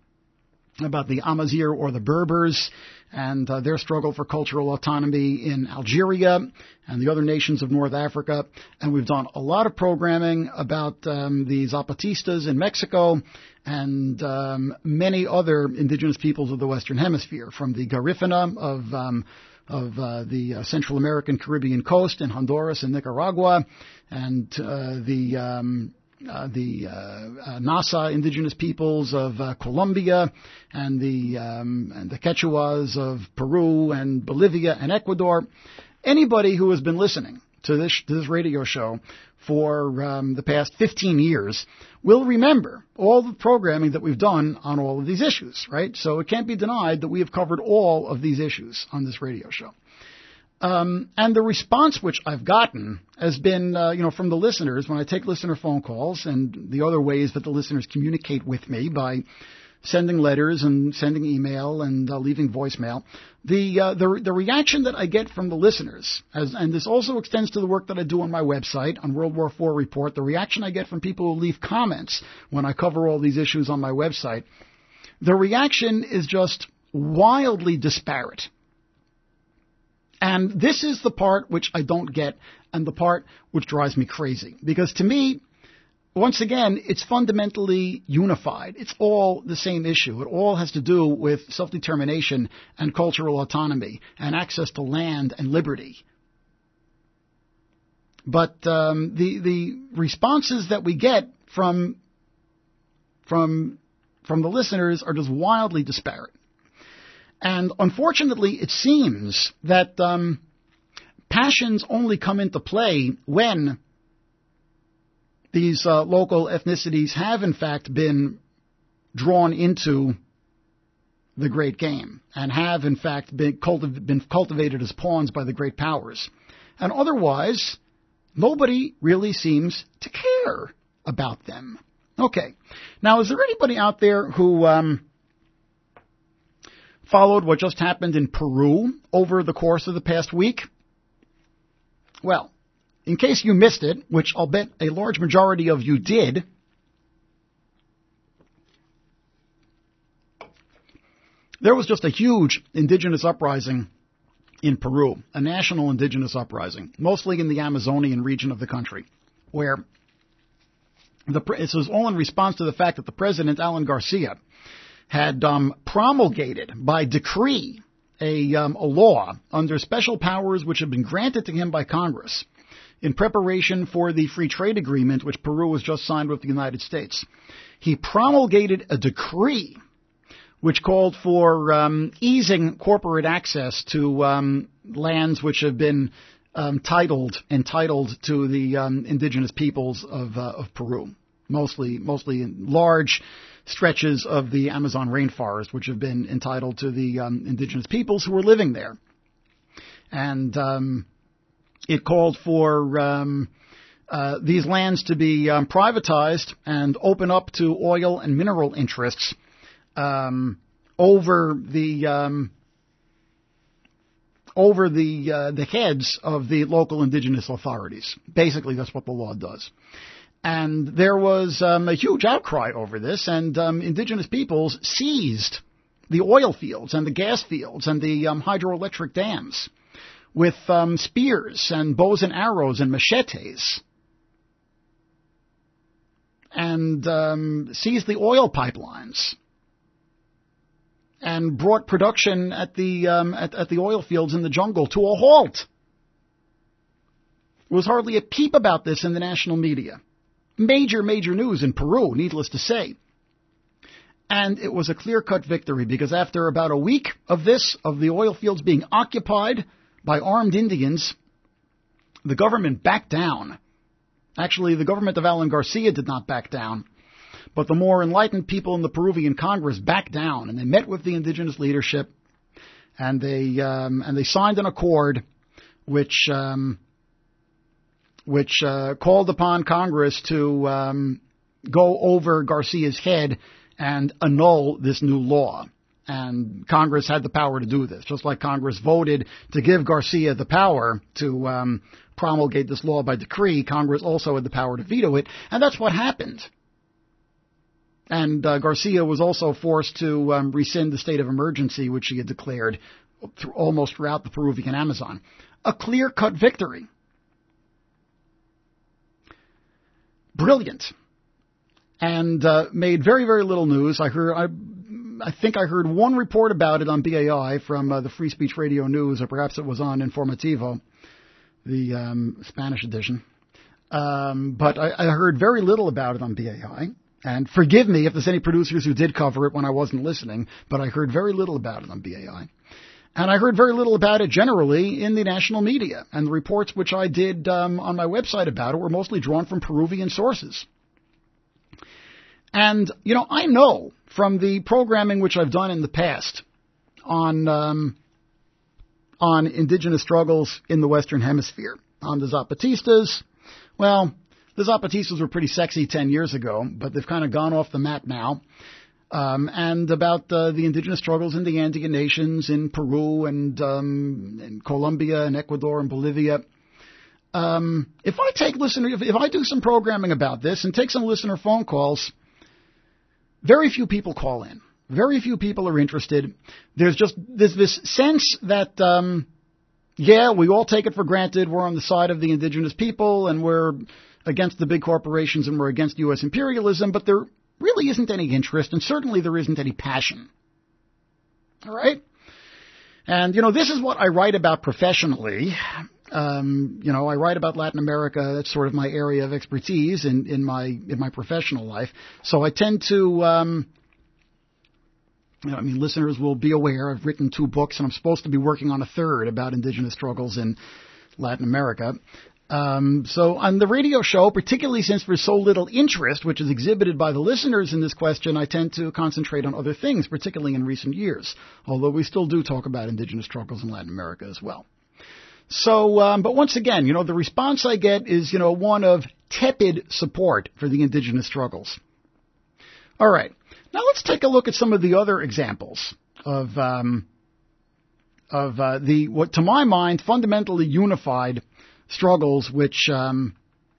about the Amazigh or the Berbers and uh, their struggle for cultural autonomy in Algeria and the other nations of North Africa. And we've done a lot of programming about um, the Zapatistas in Mexico and um, many other indigenous peoples of the Western Hemisphere, from the Garifuna of um, of uh, the uh, Central American Caribbean coast in Honduras and Nicaragua, and uh, the um, Uh, the uh, uh, Nasa indigenous peoples of uh, Colombia, and the um, and the Quechuas of Peru and Bolivia and Ecuador. Anybody who has been listening to this to this radio show for um, the past fifteen years will remember all the programming that we've done on all of these issues, right? So it can't be denied that we have covered all of these issues on this radio show. Um, and the response which I've gotten has been, uh, you know, from the listeners when I take listener phone calls and the other ways that the listeners communicate with me by sending letters and sending email and uh, leaving voicemail. The, uh, the the reaction that I get from the listeners, as, and this also extends to the work that I do on my website, on World War Four Report, the reaction I get from people who leave comments when I cover all these issues on my website, the reaction is just wildly disparate. And this is the part which I don't get, and the part which drives me crazy. Because to me, once again, it's fundamentally unified. It's all the same issue. It all has to do with self-determination and cultural autonomy and access to land and liberty. But um, the the responses that we get from from from the listeners are just wildly disparate. And unfortunately, it seems that um, passions only come into play when these uh, local ethnicities have, in fact, been drawn into the great game and have, in fact, been, cultiv- been cultivated as pawns by the great powers. And otherwise, nobody really seems to care about them. Okay. Now, is there anybody out there who Um, followed what just happened in Peru over the course of the past week? Well, in case you missed it, which I'll bet a large majority of you did, there was just a huge indigenous uprising in Peru, a national indigenous uprising, mostly in the Amazonian region of the country, where the, this was all in response to the fact that the president, Alan Garcia, had um, promulgated by decree a, um, a law under special powers which had been granted to him by Congress in preparation for the free trade agreement which Peru has just signed with the United States. He promulgated a decree which called for um, easing corporate access to um, lands which have been um, titled entitled to the um, indigenous peoples of, uh, of Peru, mostly mostly in large stretches of the Amazon rainforest, which have been entitled to the um, indigenous peoples who were living there. And um, it called for um, uh, these lands to be um, privatized and open up to oil and mineral interests um, over the um, over the uh, the heads of the local indigenous authorities. Basically, that's what the law does. And there was um, a huge outcry over this, and um, indigenous peoples seized the oil fields and the gas fields and the um, hydroelectric dams with um, spears and bows and arrows and machetes, and um, seized the oil pipelines and brought production at the um, at, at the oil fields in the jungle to a halt. There was hardly a peep about this in the national media. Major, major news in Peru, needless to say. And it was a clear-cut victory, because after about a week of this, of the oil fields being occupied by armed Indians, the government backed down. Actually, the government of Alan Garcia did not back down, but the more enlightened people in the Peruvian Congress backed down, and they met with the indigenous leadership, and they um, and they signed an accord which um, which uh, called upon Congress to um, go over Garcia's head and annul this new law. And Congress had the power to do this, just like Congress voted to give Garcia the power to um, promulgate this law by decree. Congress also had the power to veto it, and that's what happened. And uh, Garcia was also forced to um, rescind the state of emergency, which he had declared th- almost throughout the Peruvian Amazon. A clear-cut victory. Brilliant. And uh, made very, very little news. I heard, I, I think I heard one report about it on B A I from uh, the Free Speech Radio News, or perhaps it was on Informativo, the um, Spanish edition. Um, but I, I heard very little about it on B A I. And forgive me if there's any producers who did cover it when I wasn't listening, but I heard very little about it on B A I. And I heard very little about it generally in the national media. And the reports which I did um, on my website about it were mostly drawn from Peruvian sources. And, you know, I know from the programming which I've done in the past on um, on indigenous struggles in the Western Hemisphere, on the Zapatistas. Well, the Zapatistas were pretty sexy ten years ago, but they've kind of gone off the map now. Um, and about uh, the indigenous struggles in the Andean nations, in Peru and um, in Colombia and Ecuador and Bolivia. Um, if I take listener, if, if I do some programming about this and take some listener phone calls, very few people call in. Very few people are interested. There's just there's this sense that, um, yeah, we all take it for granted. We're on the side of the indigenous people, and we're against the big corporations, and we're against U S imperialism, but there really isn't any interest, and certainly there isn't any passion. All right? And, you know, this is what I write about professionally. Um, you know, I write about Latin America. That's sort of my area of expertise in, in my in my professional life. So I tend to, um, you know, I mean, listeners will be aware I've written two books, and I'm supposed to be working on a third about indigenous struggles in Latin America. Um, so on the radio show, particularly since there's so little interest, which is exhibited by the listeners in this question, I tend to concentrate on other things, particularly in recent years, although we still do talk about indigenous struggles in Latin America as well. So, um, but once again, you know, the response I get is, you know, one of tepid support for the indigenous struggles. All right. Now let's take a look at some of the other examples of, um, of, uh, the, what to my mind, fundamentally unified struggles which, um,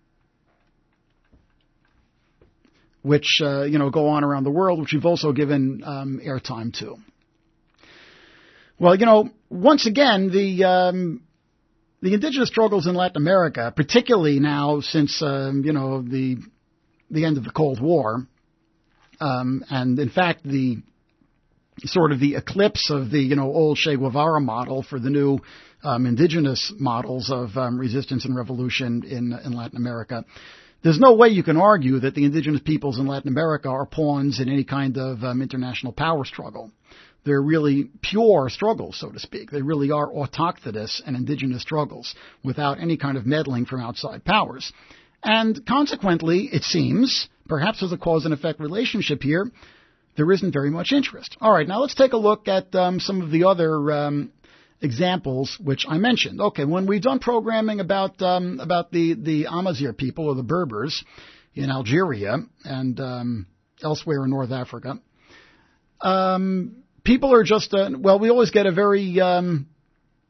which, uh, you know, go on around the world, which we've also given, um, airtime to. Well, you know, once again, the, um, The indigenous struggles in Latin America, particularly now since, um, you know, the the end of the Cold War, um, and in fact the sort of the eclipse of the, you know, old Che Guevara model for the new um, indigenous models of um, resistance and revolution in in Latin America. There's no way you can argue that the indigenous peoples in Latin America are pawns in any kind of um, international power struggle. They're really pure struggles, so to speak. They really are autochthonous and indigenous struggles without any kind of meddling from outside powers. And consequently, it seems, perhaps there's a cause and effect relationship here, there isn't very much interest. All right, now let's take a look at um, some of the other um, examples which I mentioned. Okay, when we've done programming about um, about the, the Amazigh people, or the Berbers, in Algeria and um, elsewhere in North Africa, um, people are just, uh, well, we always get a very, um,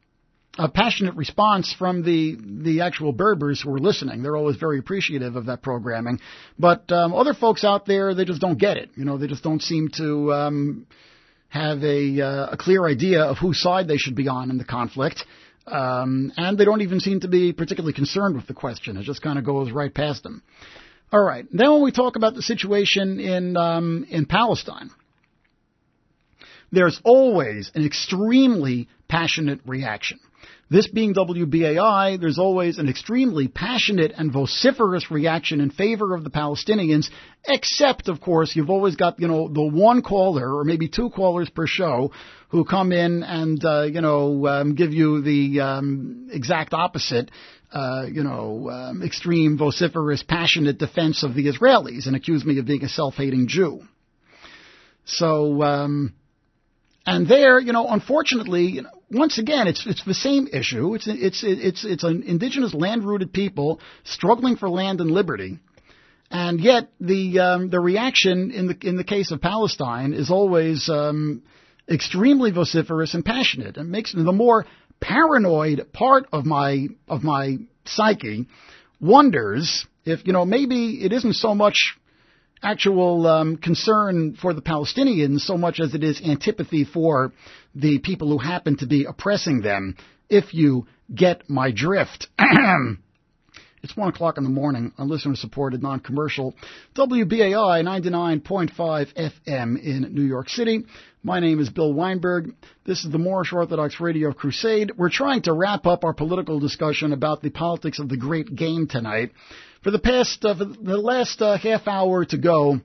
a passionate response from the the actual Berbers who are listening. They're always very appreciative of that programming. But um, other folks out there, they just don't get it. You know, they just don't seem to um, have a, uh, a clear idea of whose side they should be on in the conflict. Um, and they don't even seem to be particularly concerned with the question. It just kind of goes right past them. All right. Then when we talk about the situation in um, in Palestine, there's always an extremely passionate reaction. This being W B A I, there's always an extremely passionate and vociferous reaction in favor of the Palestinians, except, of course, you've always got, you know, the one caller or maybe two callers per show who come in and, uh, you know, um, give you the um, exact opposite, uh, you know, um, extreme, vociferous, passionate defense of the Israelis and accuse me of being a self-hating Jew. So, um, and there, you know, unfortunately, you know, once again, it's it's the same issue. It's it's it's it's an indigenous land-rooted people struggling for land and liberty, and yet the um, the reaction in the in the case of Palestine is always um, extremely vociferous and passionate. It makes the more paranoid part of my of my psyche wonders if, you know, maybe it isn't so much actual um, concern for the Palestinians so much as it is antipathy for the people who happen to be oppressing them, if you get my drift. It's one o'clock in the morning on listener-supported, non-commercial W B A I ninety-nine point five F M in New York City. My name is Bill Weinberg. This is the Moorish Orthodox Radio Crusade. We're trying to wrap up our political discussion about the politics of the great game tonight. For the past, uh, for the last uh, half hour to go,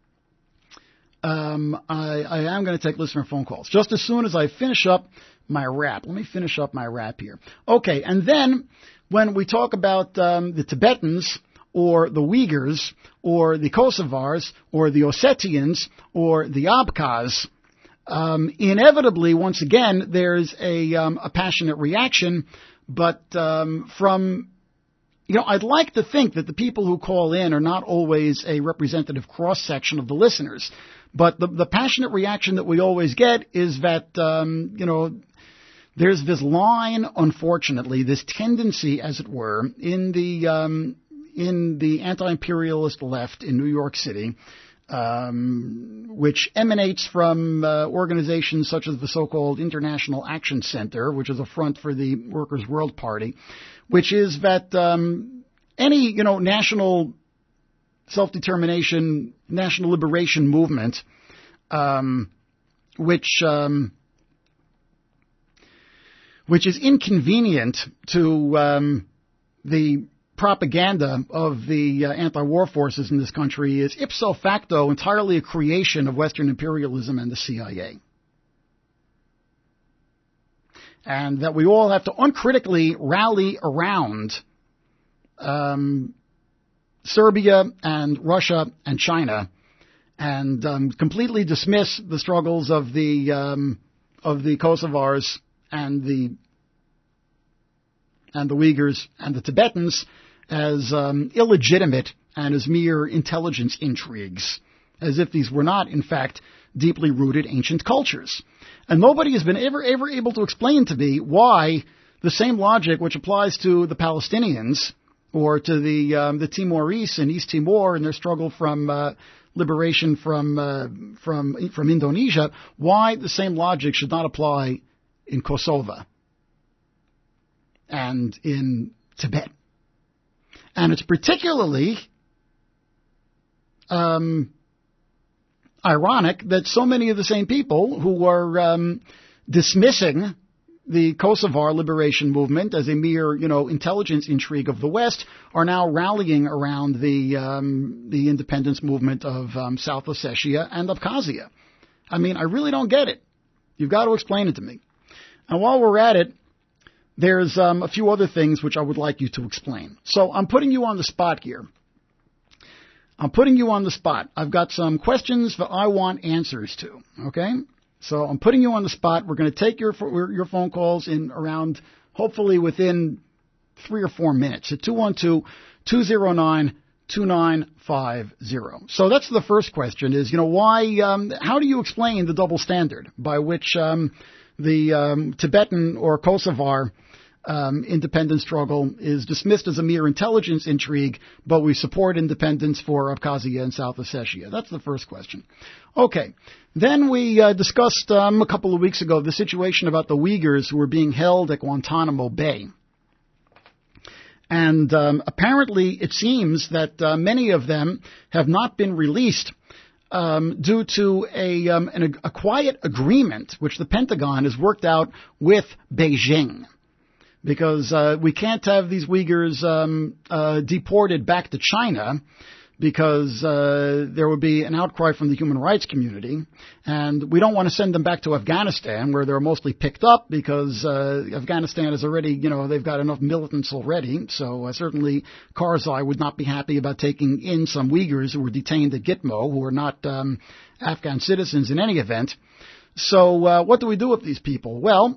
um, I, I am going to take listener phone calls just as soon as I finish up my rap. Let me finish up my rap here. Okay, and then when we talk about um, the Tibetans or the Uyghurs or the Kosovars or the Ossetians or the Abkhaz, um, inevitably, once again, there's a, um, a passionate reaction, but um, from... You know, I'd like to think that the people who call in are not always a representative cross-section of the listeners. But the, the passionate reaction that we always get is that, um, you know, there's this line, unfortunately, this tendency, as it were, in the um, in the anti-imperialist left in New York City, um, which emanates from uh, organizations such as the so-called International Action Center, which is a front for the Workers' World Party, which is that um, any, you know, national self-determination, national liberation movement, um, which um, which is inconvenient to um, the propaganda of the uh, anti-war forces in this country, is ipso facto entirely a creation of Western imperialism and the C I A. And that we all have to uncritically rally around um, Serbia and Russia and China, and um, completely dismiss the struggles of the um, of the Kosovars and the and the Uyghurs and the Tibetans as um, illegitimate and as mere intelligence intrigues, as if these were not, in fact, deeply rooted ancient cultures. And nobody has been ever, ever able to explain to me why the same logic which applies to the Palestinians or to the um, the Timorese in East Timor and their struggle from uh, liberation from uh, from from Indonesia, why the same logic should not apply in Kosovo and in Tibet. And it's particularly um, ironic that so many of the same people who are um, dismissing the Kosovar liberation movement as a mere, you know, intelligence intrigue of the West are now rallying around the um, the independence movement of um, South Ossetia and Abkhazia. I mean, I really don't get it. You've got to explain it to me. And while we're at it, there's um, a few other things which I would like you to explain. So I'm putting you on the spot here. I'm putting you on the spot. I've got some questions that I want answers to, okay? So I'm putting you on the spot. We're going to take your your phone calls in around, hopefully within three or four minutes at two one two, two zero nine, two nine five zero. So that's the first question is, you know, why, um, how do you explain the double standard by which um, the um, Tibetan or Kosovar um, independence struggle is dismissed as a mere intelligence intrigue, but we support independence for Abkhazia and South Ossetia? That's the first question. Okay. Then we uh, discussed um, a couple of weeks ago the situation about the Uyghurs who were being held at Guantanamo Bay. And um, apparently it seems that uh, many of them have not been released um, due to a, um, an, a quiet agreement which the Pentagon has worked out with Beijing. Because uh, we can't have these Uyghurs um, uh, deported back to China because uh, there would be an outcry from the human rights community. And we don't want to send them back to Afghanistan where they're mostly picked up because uh, Afghanistan is already, you know, they've got enough militants already. So uh, certainly Karzai would not be happy about taking in some Uyghurs who were detained at Gitmo, who are not um, Afghan citizens in any event. So uh, what do we do with these people? Well,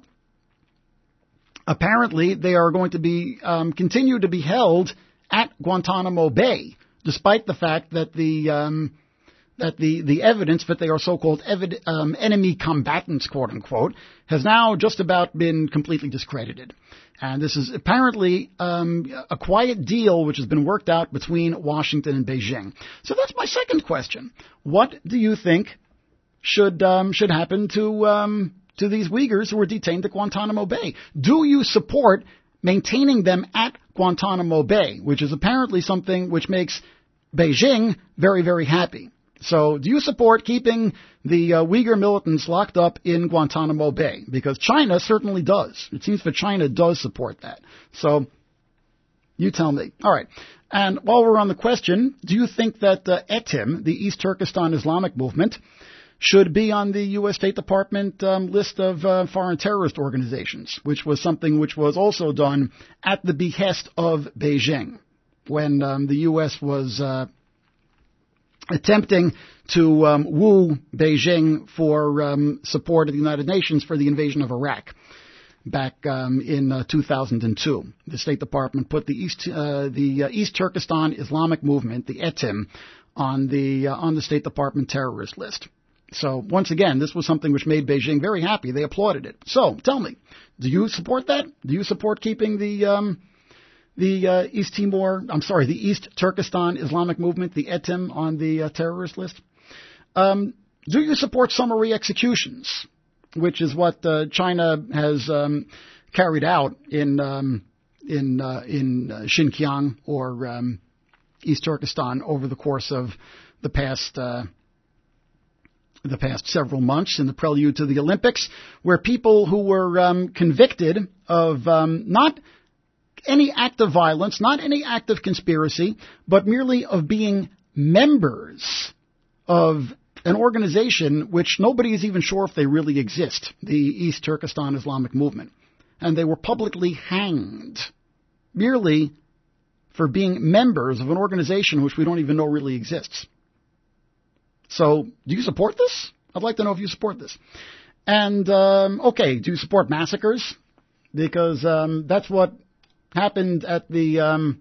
apparently they are going to be um, continue to be held at Guantanamo Bay, despite the fact that the um, that the, the evidence that they are so-called evid- um, enemy combatants, quote unquote, has now just about been completely discredited. And this is apparently um, a quiet deal which has been worked out between Washington and Beijing. So that's my second question. What do you think should um, should happen to um, to these Uyghurs who were detained at Guantanamo Bay? Do you support maintaining them at Guantanamo Bay, which is apparently something which makes Beijing very, very happy? So do you support keeping the uh, Uyghur militants locked up in Guantanamo Bay? Because China certainly does. It seems that China does support that. So you tell me. All right. And while we're on the question, do you think that uh, E T I M, the East Turkestan Islamic Movement, should be on the U S State Department um, list of uh, foreign terrorist organizations, which was something which was also done at the behest of Beijing when um, the U S was uh, attempting to um, woo Beijing for um, support of the United Nations for the invasion of Iraq back um, in uh, two thousand two. The State Department put the East uh, the uh, East Turkestan Islamic Movement, the E T I M, on the uh, on the State Department terrorist list. So, once again, this was something which made Beijing very happy. They applauded it. So, tell me, do you support that? Do you support keeping the um, the uh, East Timor, I'm sorry, the East Turkestan Islamic Movement, the E T I M, on the uh, terrorist list? Um, do you support summary executions, which is what uh, China has um, carried out in um, in uh, in uh, Xinjiang or um, East Turkestan over the course of the past uh the past several months in the prelude to the Olympics, where people who were um, convicted of um, not any act of violence, not any act of conspiracy, but merely of being members of an organization which nobody is even sure if they really exist, the East Turkestan Islamic Movement. And they were publicly hanged merely for being members of an organization which we don't even know really exists. So, do you support this? I'd like to know if you support this. And, um, okay, do you support massacres? Because um, that's what happened at the um,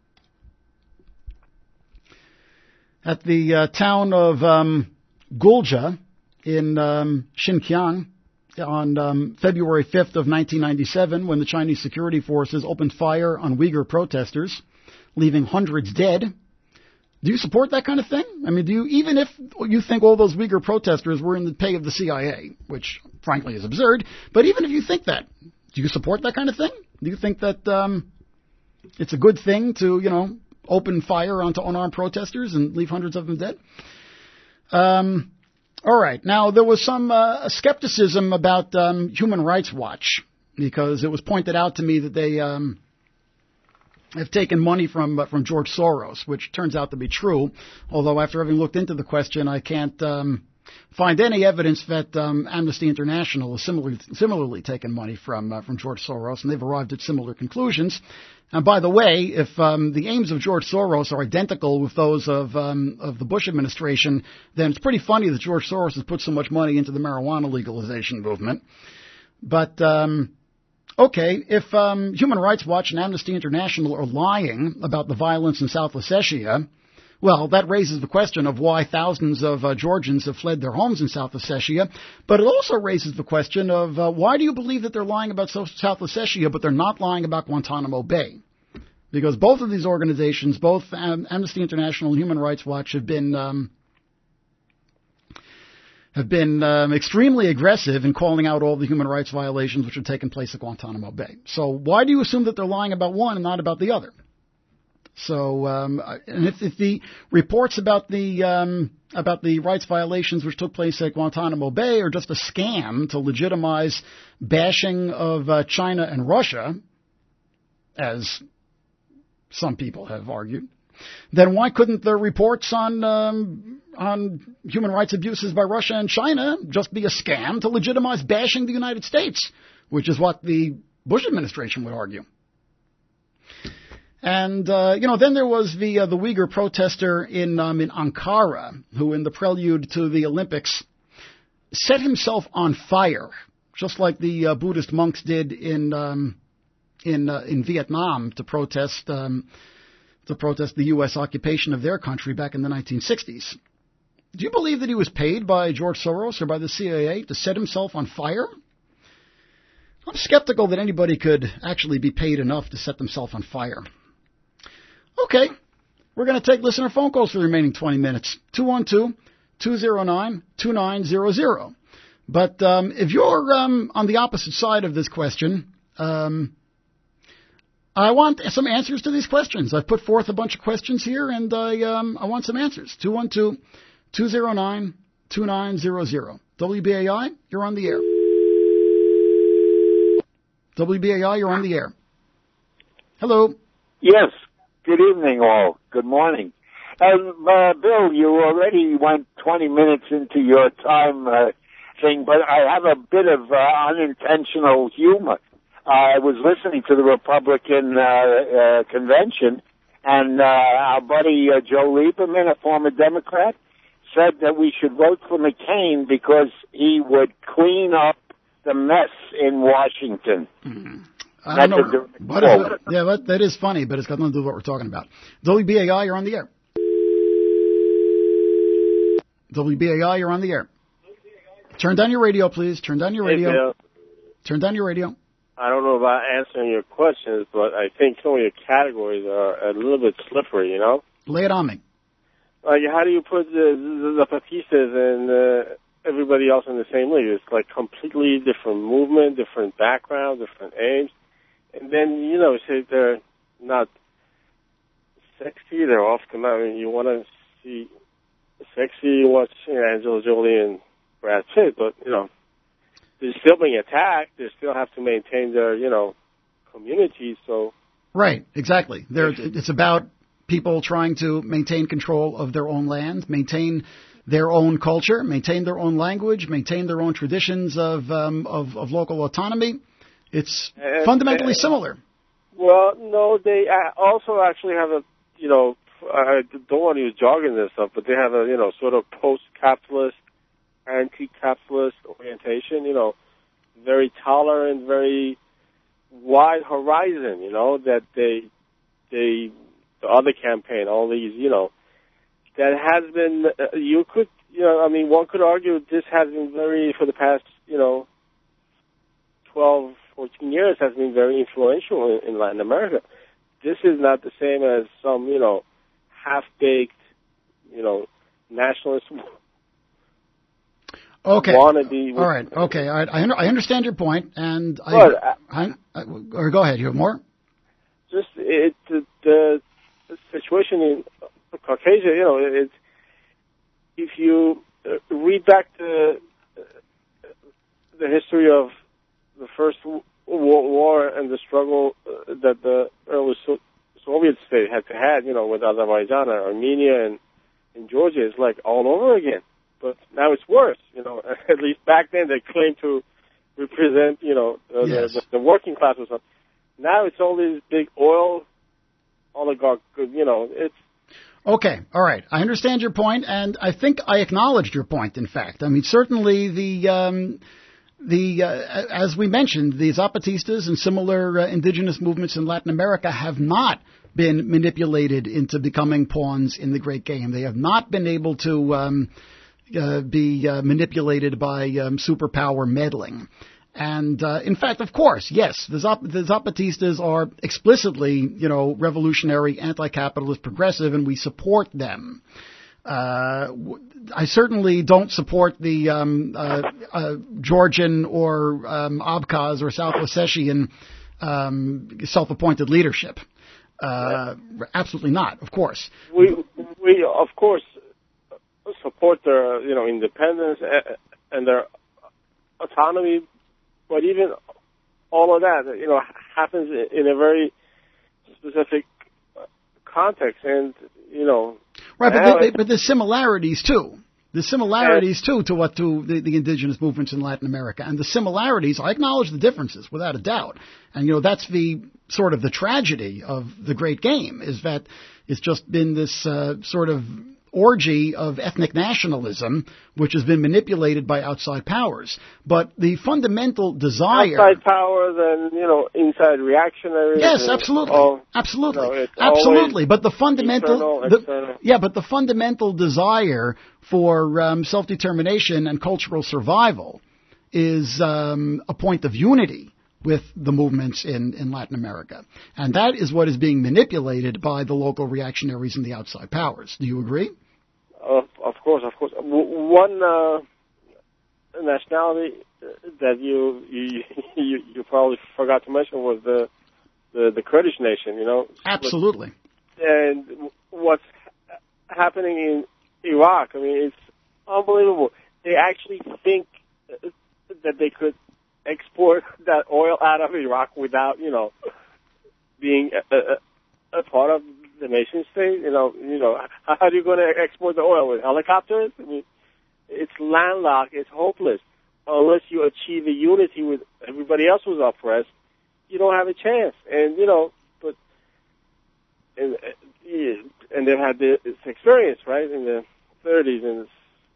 at the uh, town of um, Gulja in um, Xinjiang on um, February fifth of nineteen ninety-seven, when the Chinese security forces opened fire on Uyghur protesters, leaving hundreds dead. Do you support that kind of thing? I mean, do you, even if you think all those Uyghur protesters were in the pay of the C I A, which frankly is absurd, but even if you think that, do you support that kind of thing? Do you think that um, it's a good thing to, you know, open fire onto unarmed protesters and leave hundreds of them dead? Um, all right. Now, there was some uh, skepticism about um, Human Rights Watch, because it was pointed out to me that they um, have taken money from uh, from George Soros, which turns out to be true, although after having looked into the question, I can't um, find any evidence that um, Amnesty International has similarly, similarly taken money from uh, from George Soros, and they've arrived at similar conclusions. And by the way, if um, the aims of George Soros are identical with those of um, of the Bush administration, then it's pretty funny that George Soros has put so much money into the marijuana legalization movement. But um, okay, if um, Human Rights Watch and Amnesty International are lying about the violence in South Ossetia, Well, that raises the question of why thousands of uh, Georgians have fled their homes in South Ossetia, but it also raises the question of uh, why do you believe that they're lying about South Ossetia, but they're not lying about Guantanamo Bay? Because both of these organizations, both um, Amnesty International and Human Rights Watch, have been um, have been um, extremely aggressive in calling out all the human rights violations which have taken place at Guantanamo Bay. So why do you assume that they're lying about one and not about the other? So, um, and if, if the reports about the um, about the rights violations which took place at Guantanamo Bay are just a scam to legitimize bashing of uh, China and Russia, as some people have argued, then why couldn't the reports on um, on human rights abuses by Russia and China just be a scam to legitimize bashing the United States, which is what the Bush administration would argue? And, uh, you know, then there was the uh, the Uyghur protester in um, in Ankara, who in the prelude to the Olympics set himself on fire, just like the uh, Buddhist monks did in um, in uh, in Vietnam to protest um, to protest the U S occupation of their country back in the nineteen sixties. Do you believe that he was paid by George Soros or by the C I A to set himself on fire? I'm skeptical that anybody could actually be paid enough to set themselves on fire. Okay, we're going to take listener phone calls for the remaining twenty minutes. two one two, two zero nine, two nine zero zero. But um, if you're um, on the opposite side of this question, um, I want some answers to these questions. I've put forth a bunch of questions here, and I, um, I want some answers. two one two, two zero nine, two nine zero zero. W B A I, you're on the air. W B A I, you're on the air. Hello. Yes. Good evening, all. Good morning. Um, uh, Bill, you already went twenty minutes into your time uh, thing, but I have a bit of uh, unintentional humor. Uh, I was listening to the Republican uh, uh, convention, and uh, our buddy uh, Joe Lieberman, a former Democrat, said that we should vote for McCain because he would clean up the mess in Washington. Mm-hmm. I don't know. What is it? Yeah, that, that is funny, but it's got nothing to do with what we're talking about. W B A I, you're on the air. W B A I, you're on the air. Turn down your radio, please. Turn down your radio. Hey, Bill. Turn down your radio. I don't know about answering your questions, but I think some of your categories are a little bit slippery, you know? Lay it on me. Like, how do you put the, the, the Zapatistas and uh, everybody else in the same league? It's like completely different movement, different background, different aims. And then, you know, say they're not sexy, they're off the map. I mean, you want to see sexy, you watch you know, Angela Jolie and Brad Pitt, but, you know, they're still being attacked. They still have to maintain their, you know, communities, so. Right, exactly. They're, it's about people trying to maintain control of their own land, maintain their own culture, maintain their own language, maintain their own traditions of um, of, of local autonomy. It's uh, fundamentally uh, similar. Well, no, they also actually have a, you know, I don't want to use jargon and stuff, but they have a, you know, sort of post-capitalist, anti-capitalist orientation, you know, very tolerant, very wide horizon, you know, that they, they, the other campaign, all these, you know, that has been, uh, you could, you know, I mean, one could argue this has been very, for the past, you know, twelve, fourteen years has been very influential in, in Latin America. This is not the same as some, you know, half-baked, you know, nationalist okay. wannabe. All right. Okay. All right. I, I understand your point, and I, but, I, I, or go ahead. You have more? Just it the, the situation in Caucasia. You know, it, if you read back to the history of the First World War and the struggle that the early so- Soviet state had to have, you know, with Azerbaijan and Armenia and, and Georgia, it's like all over again. But now it's worse, you know. At least back then they claimed to represent, you know, uh, yes. the, the working class or something. Now it's all these big oil oligarch, you know, it's. Okay, all right. I understand your point, and I think I acknowledged your point, in fact. I mean, certainly the... Um, The uh, as we mentioned, the Zapatistas and similar uh, indigenous movements in Latin America have not been manipulated into becoming pawns in the great game. They have not been able to um, uh, be uh, manipulated by um, superpower meddling. And, uh, in fact, of course, yes, the, Zap- the Zapatistas are explicitly, you know, revolutionary, anti-capitalist, progressive, and we support them. Uh, I certainly don't support the um, uh, uh, Georgian or um, Abkhaz or South Ossetian um, self-appointed leadership. Uh, absolutely not, of course. We, we of course, support their, you know, independence and their autonomy, but even all of that, you know, happens in a very specific context, and, you know... Right, but, they, but there's similarities, too. There's similarities, too, to what to the, the indigenous movements in Latin America. And the similarities, I acknowledge the differences, without a doubt. And, you know, that's the sort of the tragedy of the great game, is that it's just been this uh, sort of orgy of ethnic nationalism, which has been manipulated by outside powers. But the fundamental desire... Outside powers and, you know, inside reactionaries. Yes, absolutely. All, absolutely. You know, absolutely. But the fundamental... Internal, the, external. Yeah, but the fundamental desire for um, self-determination and cultural survival is um, a point of unity with the movements in, in Latin America. And that is what is being manipulated by the local reactionaries and the outside powers. Do you agree? Uh, of course, of course. W- one uh, nationality that you, you you you probably forgot to mention was the the, the Kurdish nation. You know, absolutely. And what's happening in Iraq? I mean, it's unbelievable. They actually think that they could export that oil out of Iraq without, you know, being a, a, a part of the nation state. You know, you know, how are you going to export the oil with helicopters? I mean, it's landlocked. It's hopeless. Unless you achieve a unity with everybody else who's oppressed, you don't have a chance. And you know, but and and they've had this experience, right, in the thirties and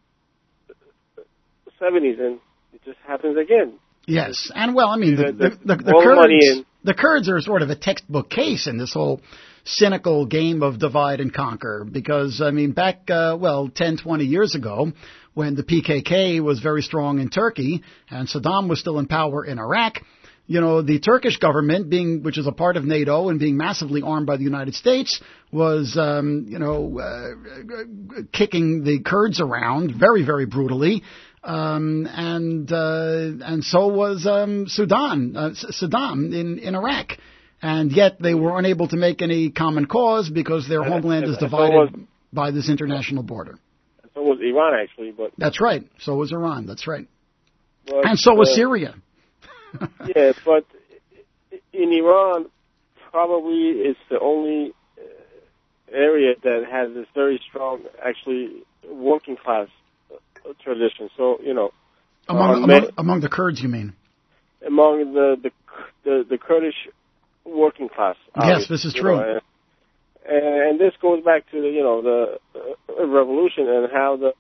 seventies, and it just happens again. Yes, and well, I mean, the, the, the, the, the Kurds, the Kurds are sort of a textbook case in this whole cynical game of divide and conquer, because, I mean, back, uh, well, ten, twenty years ago, when the P K K was very strong in Turkey and Saddam was still in power in Iraq, you know, the Turkish government, being which is a part of NATO and being massively armed by the United States, was, um, you know, uh, kicking the Kurds around very, very brutally. Um, and uh, and so was um, Sudan, uh, Saddam in, in Iraq. And yet they were unable to make any common cause because their homeland is divided so was, by this international border. So was Iran, actually. But That's right. So was Iran. That's right. But, and so was uh, Syria. Yeah, but in Iran, probably it's the only area that has this very strong, actually, working class tradition. So, you know, among uh, among, among the Kurds, you mean? Among the the the, the Kurdish working class. Yes, this is true. Know, and, and this goes back to the, you know, the uh, revolution and how the.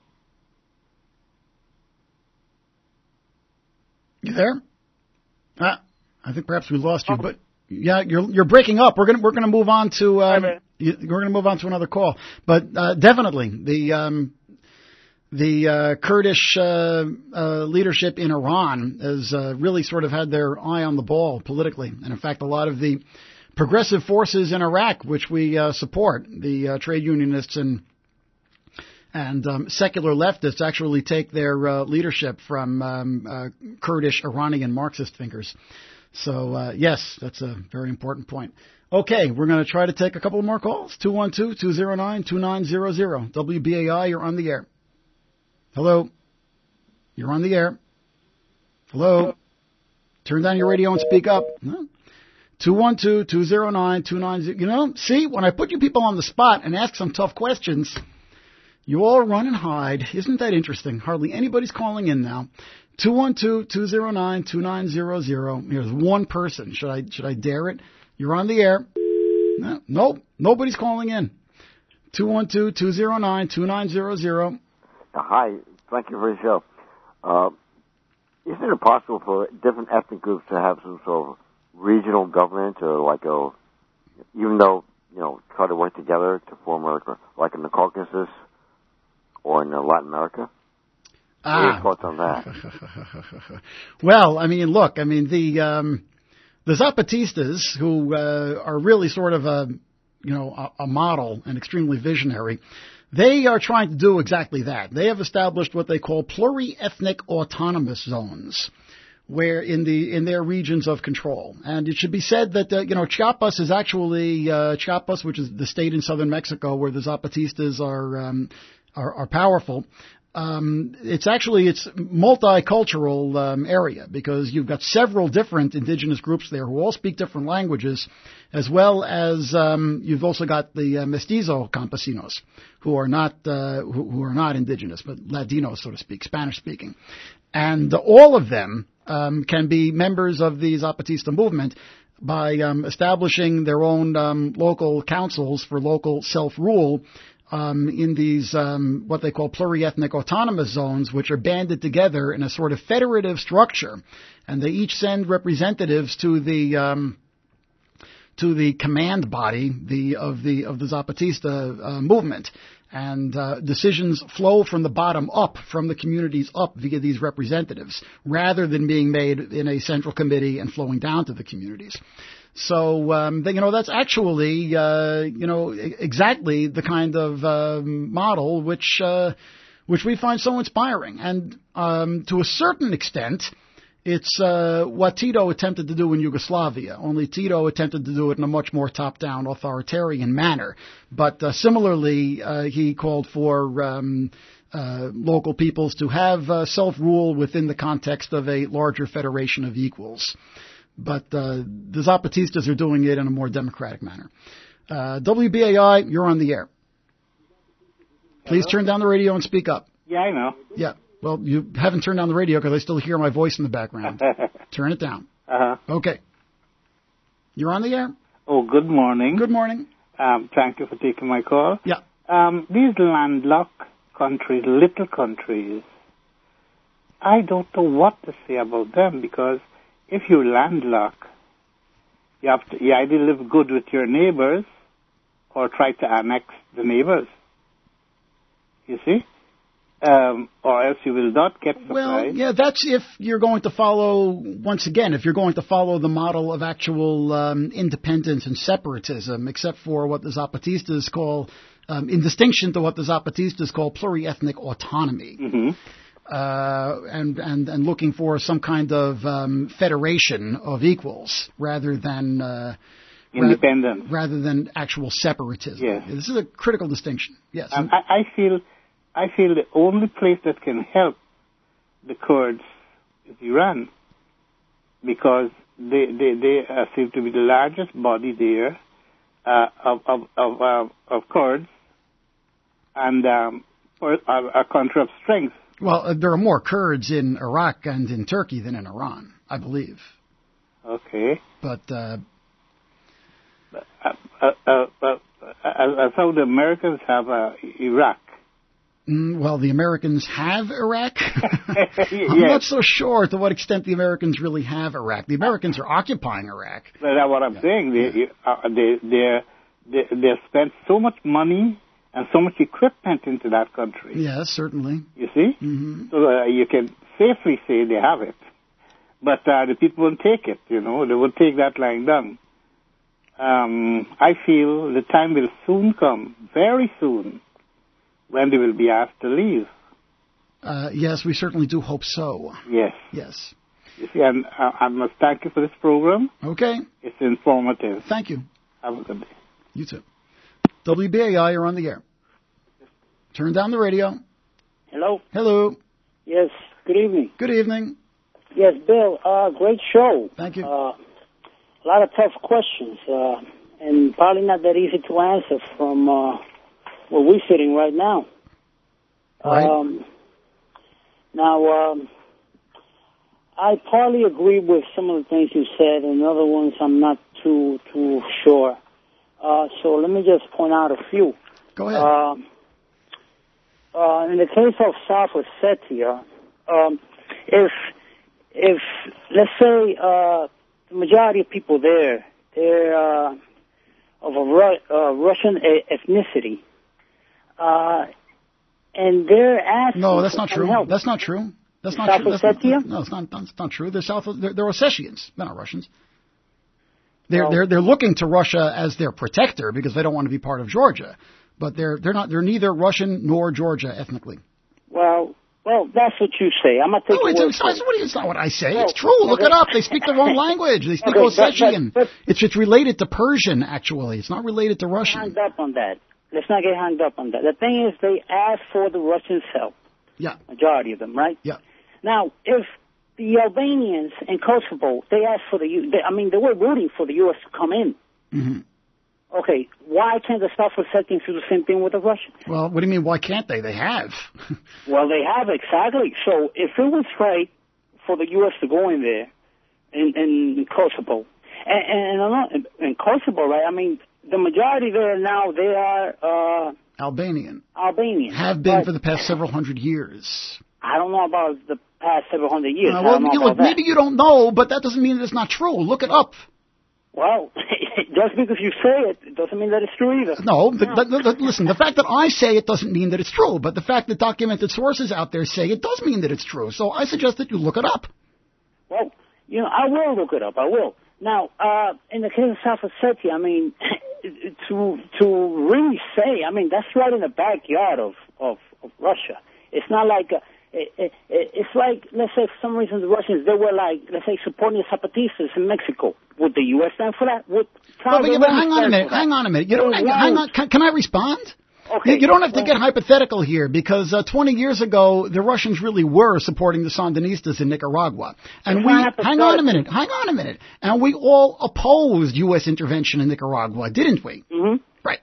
You there? Uh, I think perhaps we lost you, but yeah, you're you're breaking up. We're gonna we're gonna move on to um, you, we're gonna move on to another call, but uh, definitely the. Um, The uh, Kurdish uh, uh, leadership in Iran has uh, really sort of had their eye on the ball politically. And, in fact, a lot of the progressive forces in Iraq, which we uh, support, the uh, trade unionists and and um, secular leftists, actually take their uh, leadership from um, uh, Kurdish Iranian Marxist thinkers. So, uh, yes, that's a very important point. Okay, we're going to try to take a couple more calls. two one two, two zero nine, two nine zero zero. W B A I, you're on the air. Hello. You're on the air. Hello. Turn down your radio and speak up. two one two, two zero nine, two nine zero. You know, see, when I put you people on the spot and ask some tough questions, you all run and hide. Isn't that interesting? Hardly anybody's calling in now. two one two, two zero nine, two nine zero zero. Here's one person. Should I should I dare it? You're on the air. No, nope. Nobody's calling in. two one two, two zero nine, two nine zero zero. Hi, thank you for the show. Uh, isn't it possible for different ethnic groups to have some sort of regional government, or like a, even though you know, try to work together to form like, like in the Caucasus or in uh, Latin America? Ah. What are your thoughts on that? Well, I mean, look, I mean, the um, the Zapatistas, who uh, are really sort of a, you know, a, a model and extremely visionary, they are trying to do exactly that. They have established what they call pluriethnic autonomous zones, where in the in their regions of control. And it should be said that uh, you know Chiapas is actually uh, Chiapas, which is the state in southern Mexico where the Zapatistas are um, are, are powerful. Um, it's actually it's multicultural um, area because you've got several different indigenous groups there who all speak different languages, as well as um, you've also got the uh, mestizo campesinos who are not uh, who, who are not indigenous but Latinos, so to speak, Spanish speaking, and all of them um, can be members of the Zapatista movement by um, establishing their own um, local councils for local self-rule. Um, in these, um, what they call pluriethnic autonomous zones, which are banded together in a sort of federative structure. And they each send representatives to the, um, to the command body, the, of the, of the Zapatista, uh, movement. And, uh, decisions flow from the bottom up, from the communities up via these representatives, rather than being made in a central committee and flowing down to the communities. So, um, you know, that's actually, uh, you know, exactly the kind of uh, model which uh, which we find so inspiring. And um, to a certain extent, it's uh, what Tito attempted to do in Yugoslavia, only Tito attempted to do it in a much more top-down, authoritarian manner. But uh, similarly, uh, he called for um, uh, local peoples to have uh, self-rule within the context of a larger federation of equals. But uh, the Zapatistas are doing it in a more democratic manner. Uh, W B A I, you're on the air. Please Hello? Turn down the radio and speak up. Yeah, I know. Yeah. Well, you haven't turned down the radio because I still hear my voice in the background. Turn it down. Uh-huh. Okay. You're on the air. Oh, good morning. Good morning. Um, thank you for taking my call. Yeah. Um, these landlocked countries, little countries, I don't know what to say about them because if you're landlocked, you have to you either live good with your neighbors or try to annex the neighbors. You see? Um, or else you will not get supplies. Well, yeah, that's if you're going to follow, once again, if you're going to follow the model of actual um, independence and separatism, except for what the Zapatistas call, um, in distinction to what the Zapatistas call pluriethnic autonomy. Mm-hmm. Uh, and, and, and looking for some kind of um, federation of equals rather than uh, independence, ra- rather than actual separatism. Yes. This is a critical distinction. Yes, um, I, I feel I feel the only place that can help the Kurds is Iran, because they they, they uh, seem to be the largest body there uh, of of of, uh, of Kurds and um, or, a, a country of strength. Well, uh, there are more Kurds in Iraq and in Turkey than in Iran, I believe. Okay. But, uh... uh, uh, uh, uh I thought the Americans have uh, Iraq. Mm, well, the Americans have Iraq? Yes. I'm not so sure to what extent the Americans really have Iraq. The Americans are occupying Iraq. But that's what I'm yeah. saying. They, yeah. uh, they, they, they, they spent so much money and so much equipment into that country. Yes, certainly. You see? Mm-hmm. So uh, you can safely say they have it. But uh, the people won't take it, you know. They won't take that lying down. Um, I feel the time will soon come, very soon, when they will be asked to leave. Uh, yes, we certainly do hope so. Yes. Yes. You see, and uh, I must thank you for this program. Okay. It's informative. Thank you. Have a good day. You too. W B A I, you're on the air. Turn down the radio. Hello? Hello. Yes, good evening. Good evening. Yes, Bill, uh, great show. Thank you. Uh, a lot of tough questions, uh, and probably not that easy to answer from uh, where we're sitting right now. Right. Um, now, um, I partly agree with some of the things you said, and other ones I'm not too too sure. Uh, so let me just point out a few. Go ahead. Uh, uh, in the case of South Ossetia, um, if if let's say uh, the majority of people there they're uh, of a Ru- uh, Russian a- ethnicity, uh, and they're asking. No, that's for not some true. help. That's not true. That's not South true. That's not, Ossetia? no, it's not. That's not true. They're South. They're, they're Ossetians. They're not Russians. They're Well- they're they're looking to Russia as their protector because they don't want to be part of Georgia, but they're they're not. They're neither Russian nor Georgia ethnically. Well, well, that's what you say. I'm gonna take No, your it's, word it's, for not, it. what do you- it's not what I say. Well, It's true. Look okay. it up. They speak their own language. They speak Okay, but- Ossetian. but- but- It's it's related to Persian actually. It's not related to Hung Russian. up on that. Let's not get hung up on that. The thing is, they asked for the Russians' help. Yeah. Majority of them, right? Yeah. Now, if the Albanians in Kosovo, they asked for the U. They, I mean, they were rooting for the U S to come in. Mm-hmm. Okay, why can't the South Ossetians do the same thing with the Russians? Well, what do you mean? Why can't they? They have. Well, they have exactly. So if it was right for the U S to go in there in, in Kosovo, and, and, and in Kosovo, right? I mean, the majority there now they are uh, Albanian. Albanians. Have been but for the past several hundred years. I don't know about the past several hundred years. Uh, I well, don't know you about look, that. maybe you don't know, but that doesn't mean that it's not true. Look it up. Well, just because you say it, it doesn't mean that it's true either. No, the, the, the, the- listen, the fact that I say it doesn't mean that it's true, but the fact that documented sources out there say it does mean that it's true. So I suggest that you look it up. Well, you know, I will look it up. I will. Now, uh, in the case of South Ossetia, I mean, to to really say, I mean, that's right in the backyard of of, of Russia. It's not like a, it, it, it's like, let's say, for some reason, the Russians, they were like, let's say, supporting the Zapatistas in Mexico. Would the U S stand for that? Would But, but, but hang on a minute. Hang on a minute. You don't. Hang on. Can, can I respond? Okay. You, you don't have to get hypothetical here because uh, twenty years ago, the Russians really were supporting the Sandinistas in Nicaragua. And It's we, not hang on a hypothetical. minute, hang on a minute. And we all opposed U S intervention in Nicaragua, didn't we? Mm-hmm. Right.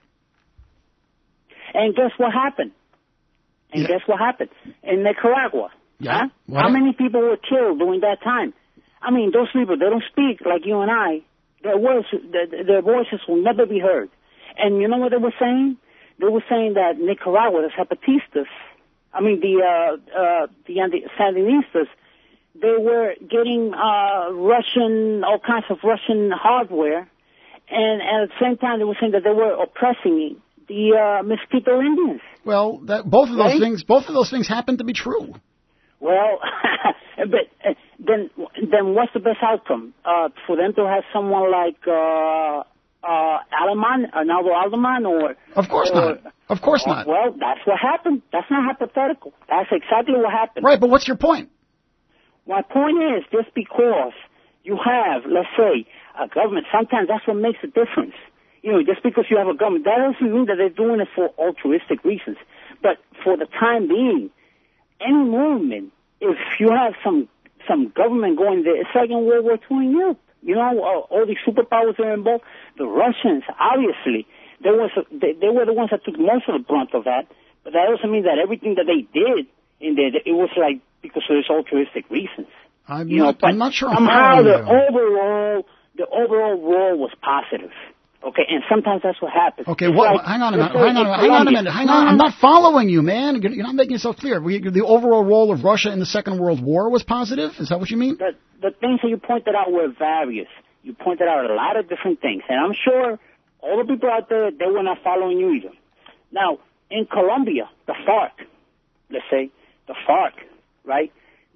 And guess what happened? And Yeah. guess what happened? In Nicaragua. Yeah. Huh? What? How many people were killed during that time? I mean, those people, they don't speak like you and I. Their voice, their, their voices will never be heard. And you know what they were saying? They were saying that Nicaragua, the Zapatistas, I mean, the, uh, uh, the Andi- Sandinistas, they were getting, uh, Russian, all kinds of Russian hardware. And at the same time, they were saying that they were oppressing the, uh, Mosquito Indians. Well, that, both of those Right? things, both of those things happen to be true. Well, but uh, then, then what's the best outcome? Uh, for them to have someone like uh, uh, Aleman, Arnaldo Alderman, or Of course or, not. Of course uh, not. Well, that's what happened. That's not hypothetical. That's exactly what happened. Right, but what's your point? My point is, just because you have, let's say, a government, sometimes that's what makes a difference. You know, just because you have a government, that doesn't mean that they're doing it for altruistic reasons. But for the time being, any movement, if you have some some government going there, it's like in World War Two in Europe. You know, uh, all these superpowers are involved. The Russians, obviously, they, was, they, they were the ones that took most of the brunt of that. But that doesn't mean that everything that they did in there, it was like because of these altruistic reasons. I'm You know, not, but I'm not sure I'm somehow following the you. overall the overall role was positive. Okay, and sometimes that's what happens. Okay, It's what, like, hang on a let's minute. say Hang on, in a- hang on a Colombia. minute. Hang No, on. no, I'm no. not following you, man. You're not making yourself clear. We, the overall role of Russia in the Second World War was positive? Is that what you mean? The, the things that you pointed out were various. You pointed out a lot of different things, and I'm sure all the people out there, they were not following you either. Now, in Colombia, the FARC, let's say, the FARC, right?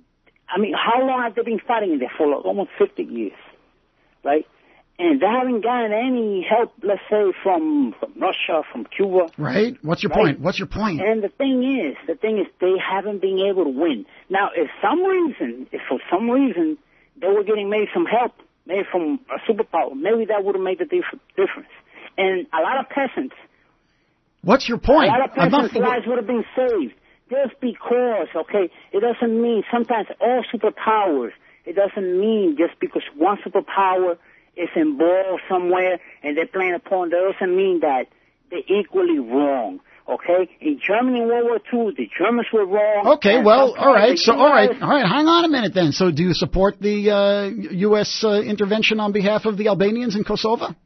I mean, how long have they been fighting in there? For like almost fifty years, right? And they haven't gotten any help, let's say, from, from Russia, from Cuba. Right? What's your Right. point? What's your point? And the thing is, the thing is, they haven't been able to win. Now, if some reason, if for some reason they were getting maybe some help, maybe from a superpower, maybe that would have made the dif- difference. And a lot of peasants, What's your point? a lot of I'm not- peasants' lives would have been saved just because. Okay, it doesn't mean sometimes all superpowers. It doesn't mean just because one superpower is involved somewhere and they're playing a pawn. That doesn't mean that they're equally wrong. Okay, in Germany in World War Two, the Germans were wrong. Okay, and well, sometimes all right. the So, all right, U S all right. Hang on a minute then. So, do you support the uh, U S Uh, intervention on behalf of the Albanians in Kosovo? Uh,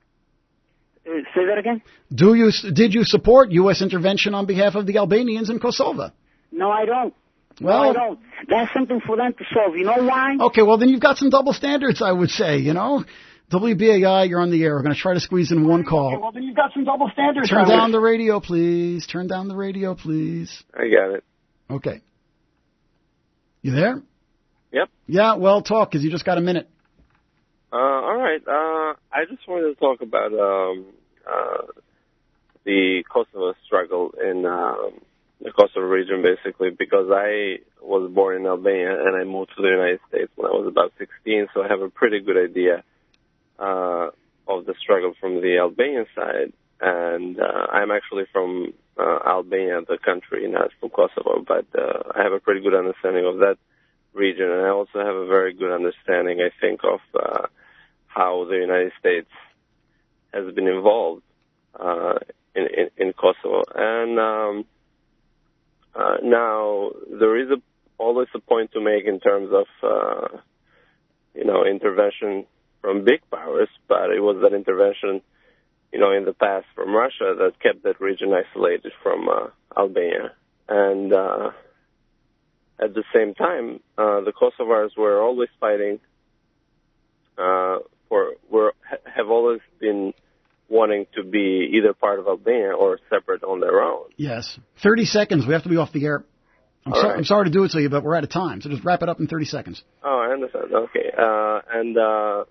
say that again? Do you did you support U S intervention on behalf of the Albanians in Kosovo? No, I don't. Well- no, I don't. That's something for them to solve. You know why? Okay, well then you've got some double standards, I would say. You know, W B A I, you're on the air. We're going to try to squeeze in one call. Okay, well, then you've got some double standards. Turn down the radio, please. Turn down the radio, please. I got it. Okay. You there? Yep. Yeah, well, talk, because you just got a minute. Uh, all right. Uh, I just wanted to talk about um, uh, the Kosovo struggle in um, the Kosovo region, basically, because I was born in Albania and I moved to the United States when I was about sixteen, so I have a pretty good idea uh, of the struggle from the Albanian side. And uh, I'm actually from uh, Albania, the country, not from Kosovo, but uh, I have a pretty good understanding of that region, and I also have a very good understanding, I think, of uh, how the United States has been involved uh, in, in, in Kosovo. And um, uh, now there is a, always a point to make in terms of, uh, you know, intervention from big powers, but it was that intervention, you know, in the past from Russia that kept that region isolated from uh, Albania. And uh, at the same time, uh, the Kosovars were always fighting uh, for, were have always been wanting to be either part of Albania or separate on their own. Yes. thirty seconds. We have to be off the air. I'm, so, right. I'm sorry to do it to you, but we're out of time. So just wrap it up in thirty seconds. Oh, I understand. Okay. Uh, and, uh,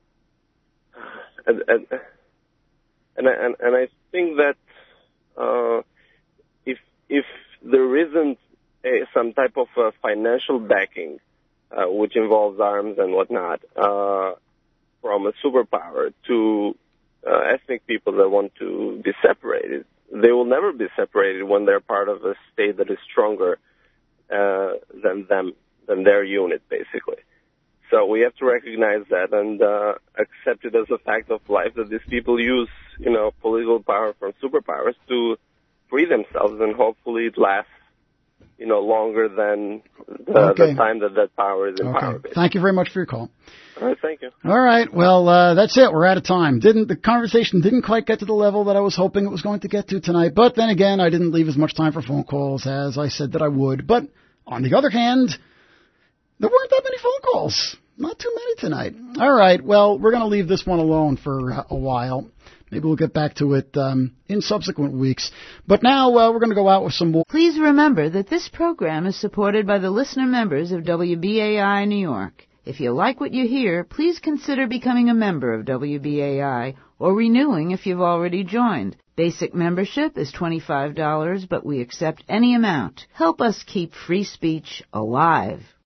and, and, and, and, and I think that uh, if if there isn't a, some type of uh, financial backing, uh, which involves arms and whatnot, uh, from a superpower to uh, ethnic people that want to be separated, they will never be separated when they're part of a state that is stronger uh, than them, than their unit, basically. So we have to recognize that and uh, accept it as a fact of life that these people use, you know, political power from superpowers to free themselves, and hopefully it lasts, you know, longer than the, okay. the time that that power is in okay. power. Basically. Thank you very much for your call. All right, thank you. All right, well, uh, that's it. We're out of time. Didn't the conversation didn't quite get to the level that I was hoping it was going to get to tonight, but then again, I didn't leave as much time for phone calls as I said that I would. But on the other hand, there weren't that many phone calls. Not too many tonight. All right, well, we're going to leave this one alone for a while. Maybe we'll get back to it um, in subsequent weeks. But now uh, we're going to go out with some more. Please remember that this program is supported by the listener members of W B A I New York. If you like what you hear, please consider becoming a member of W B A I or renewing if you've already joined. Basic membership is twenty-five dollars, but we accept any amount. Help us keep free speech alive.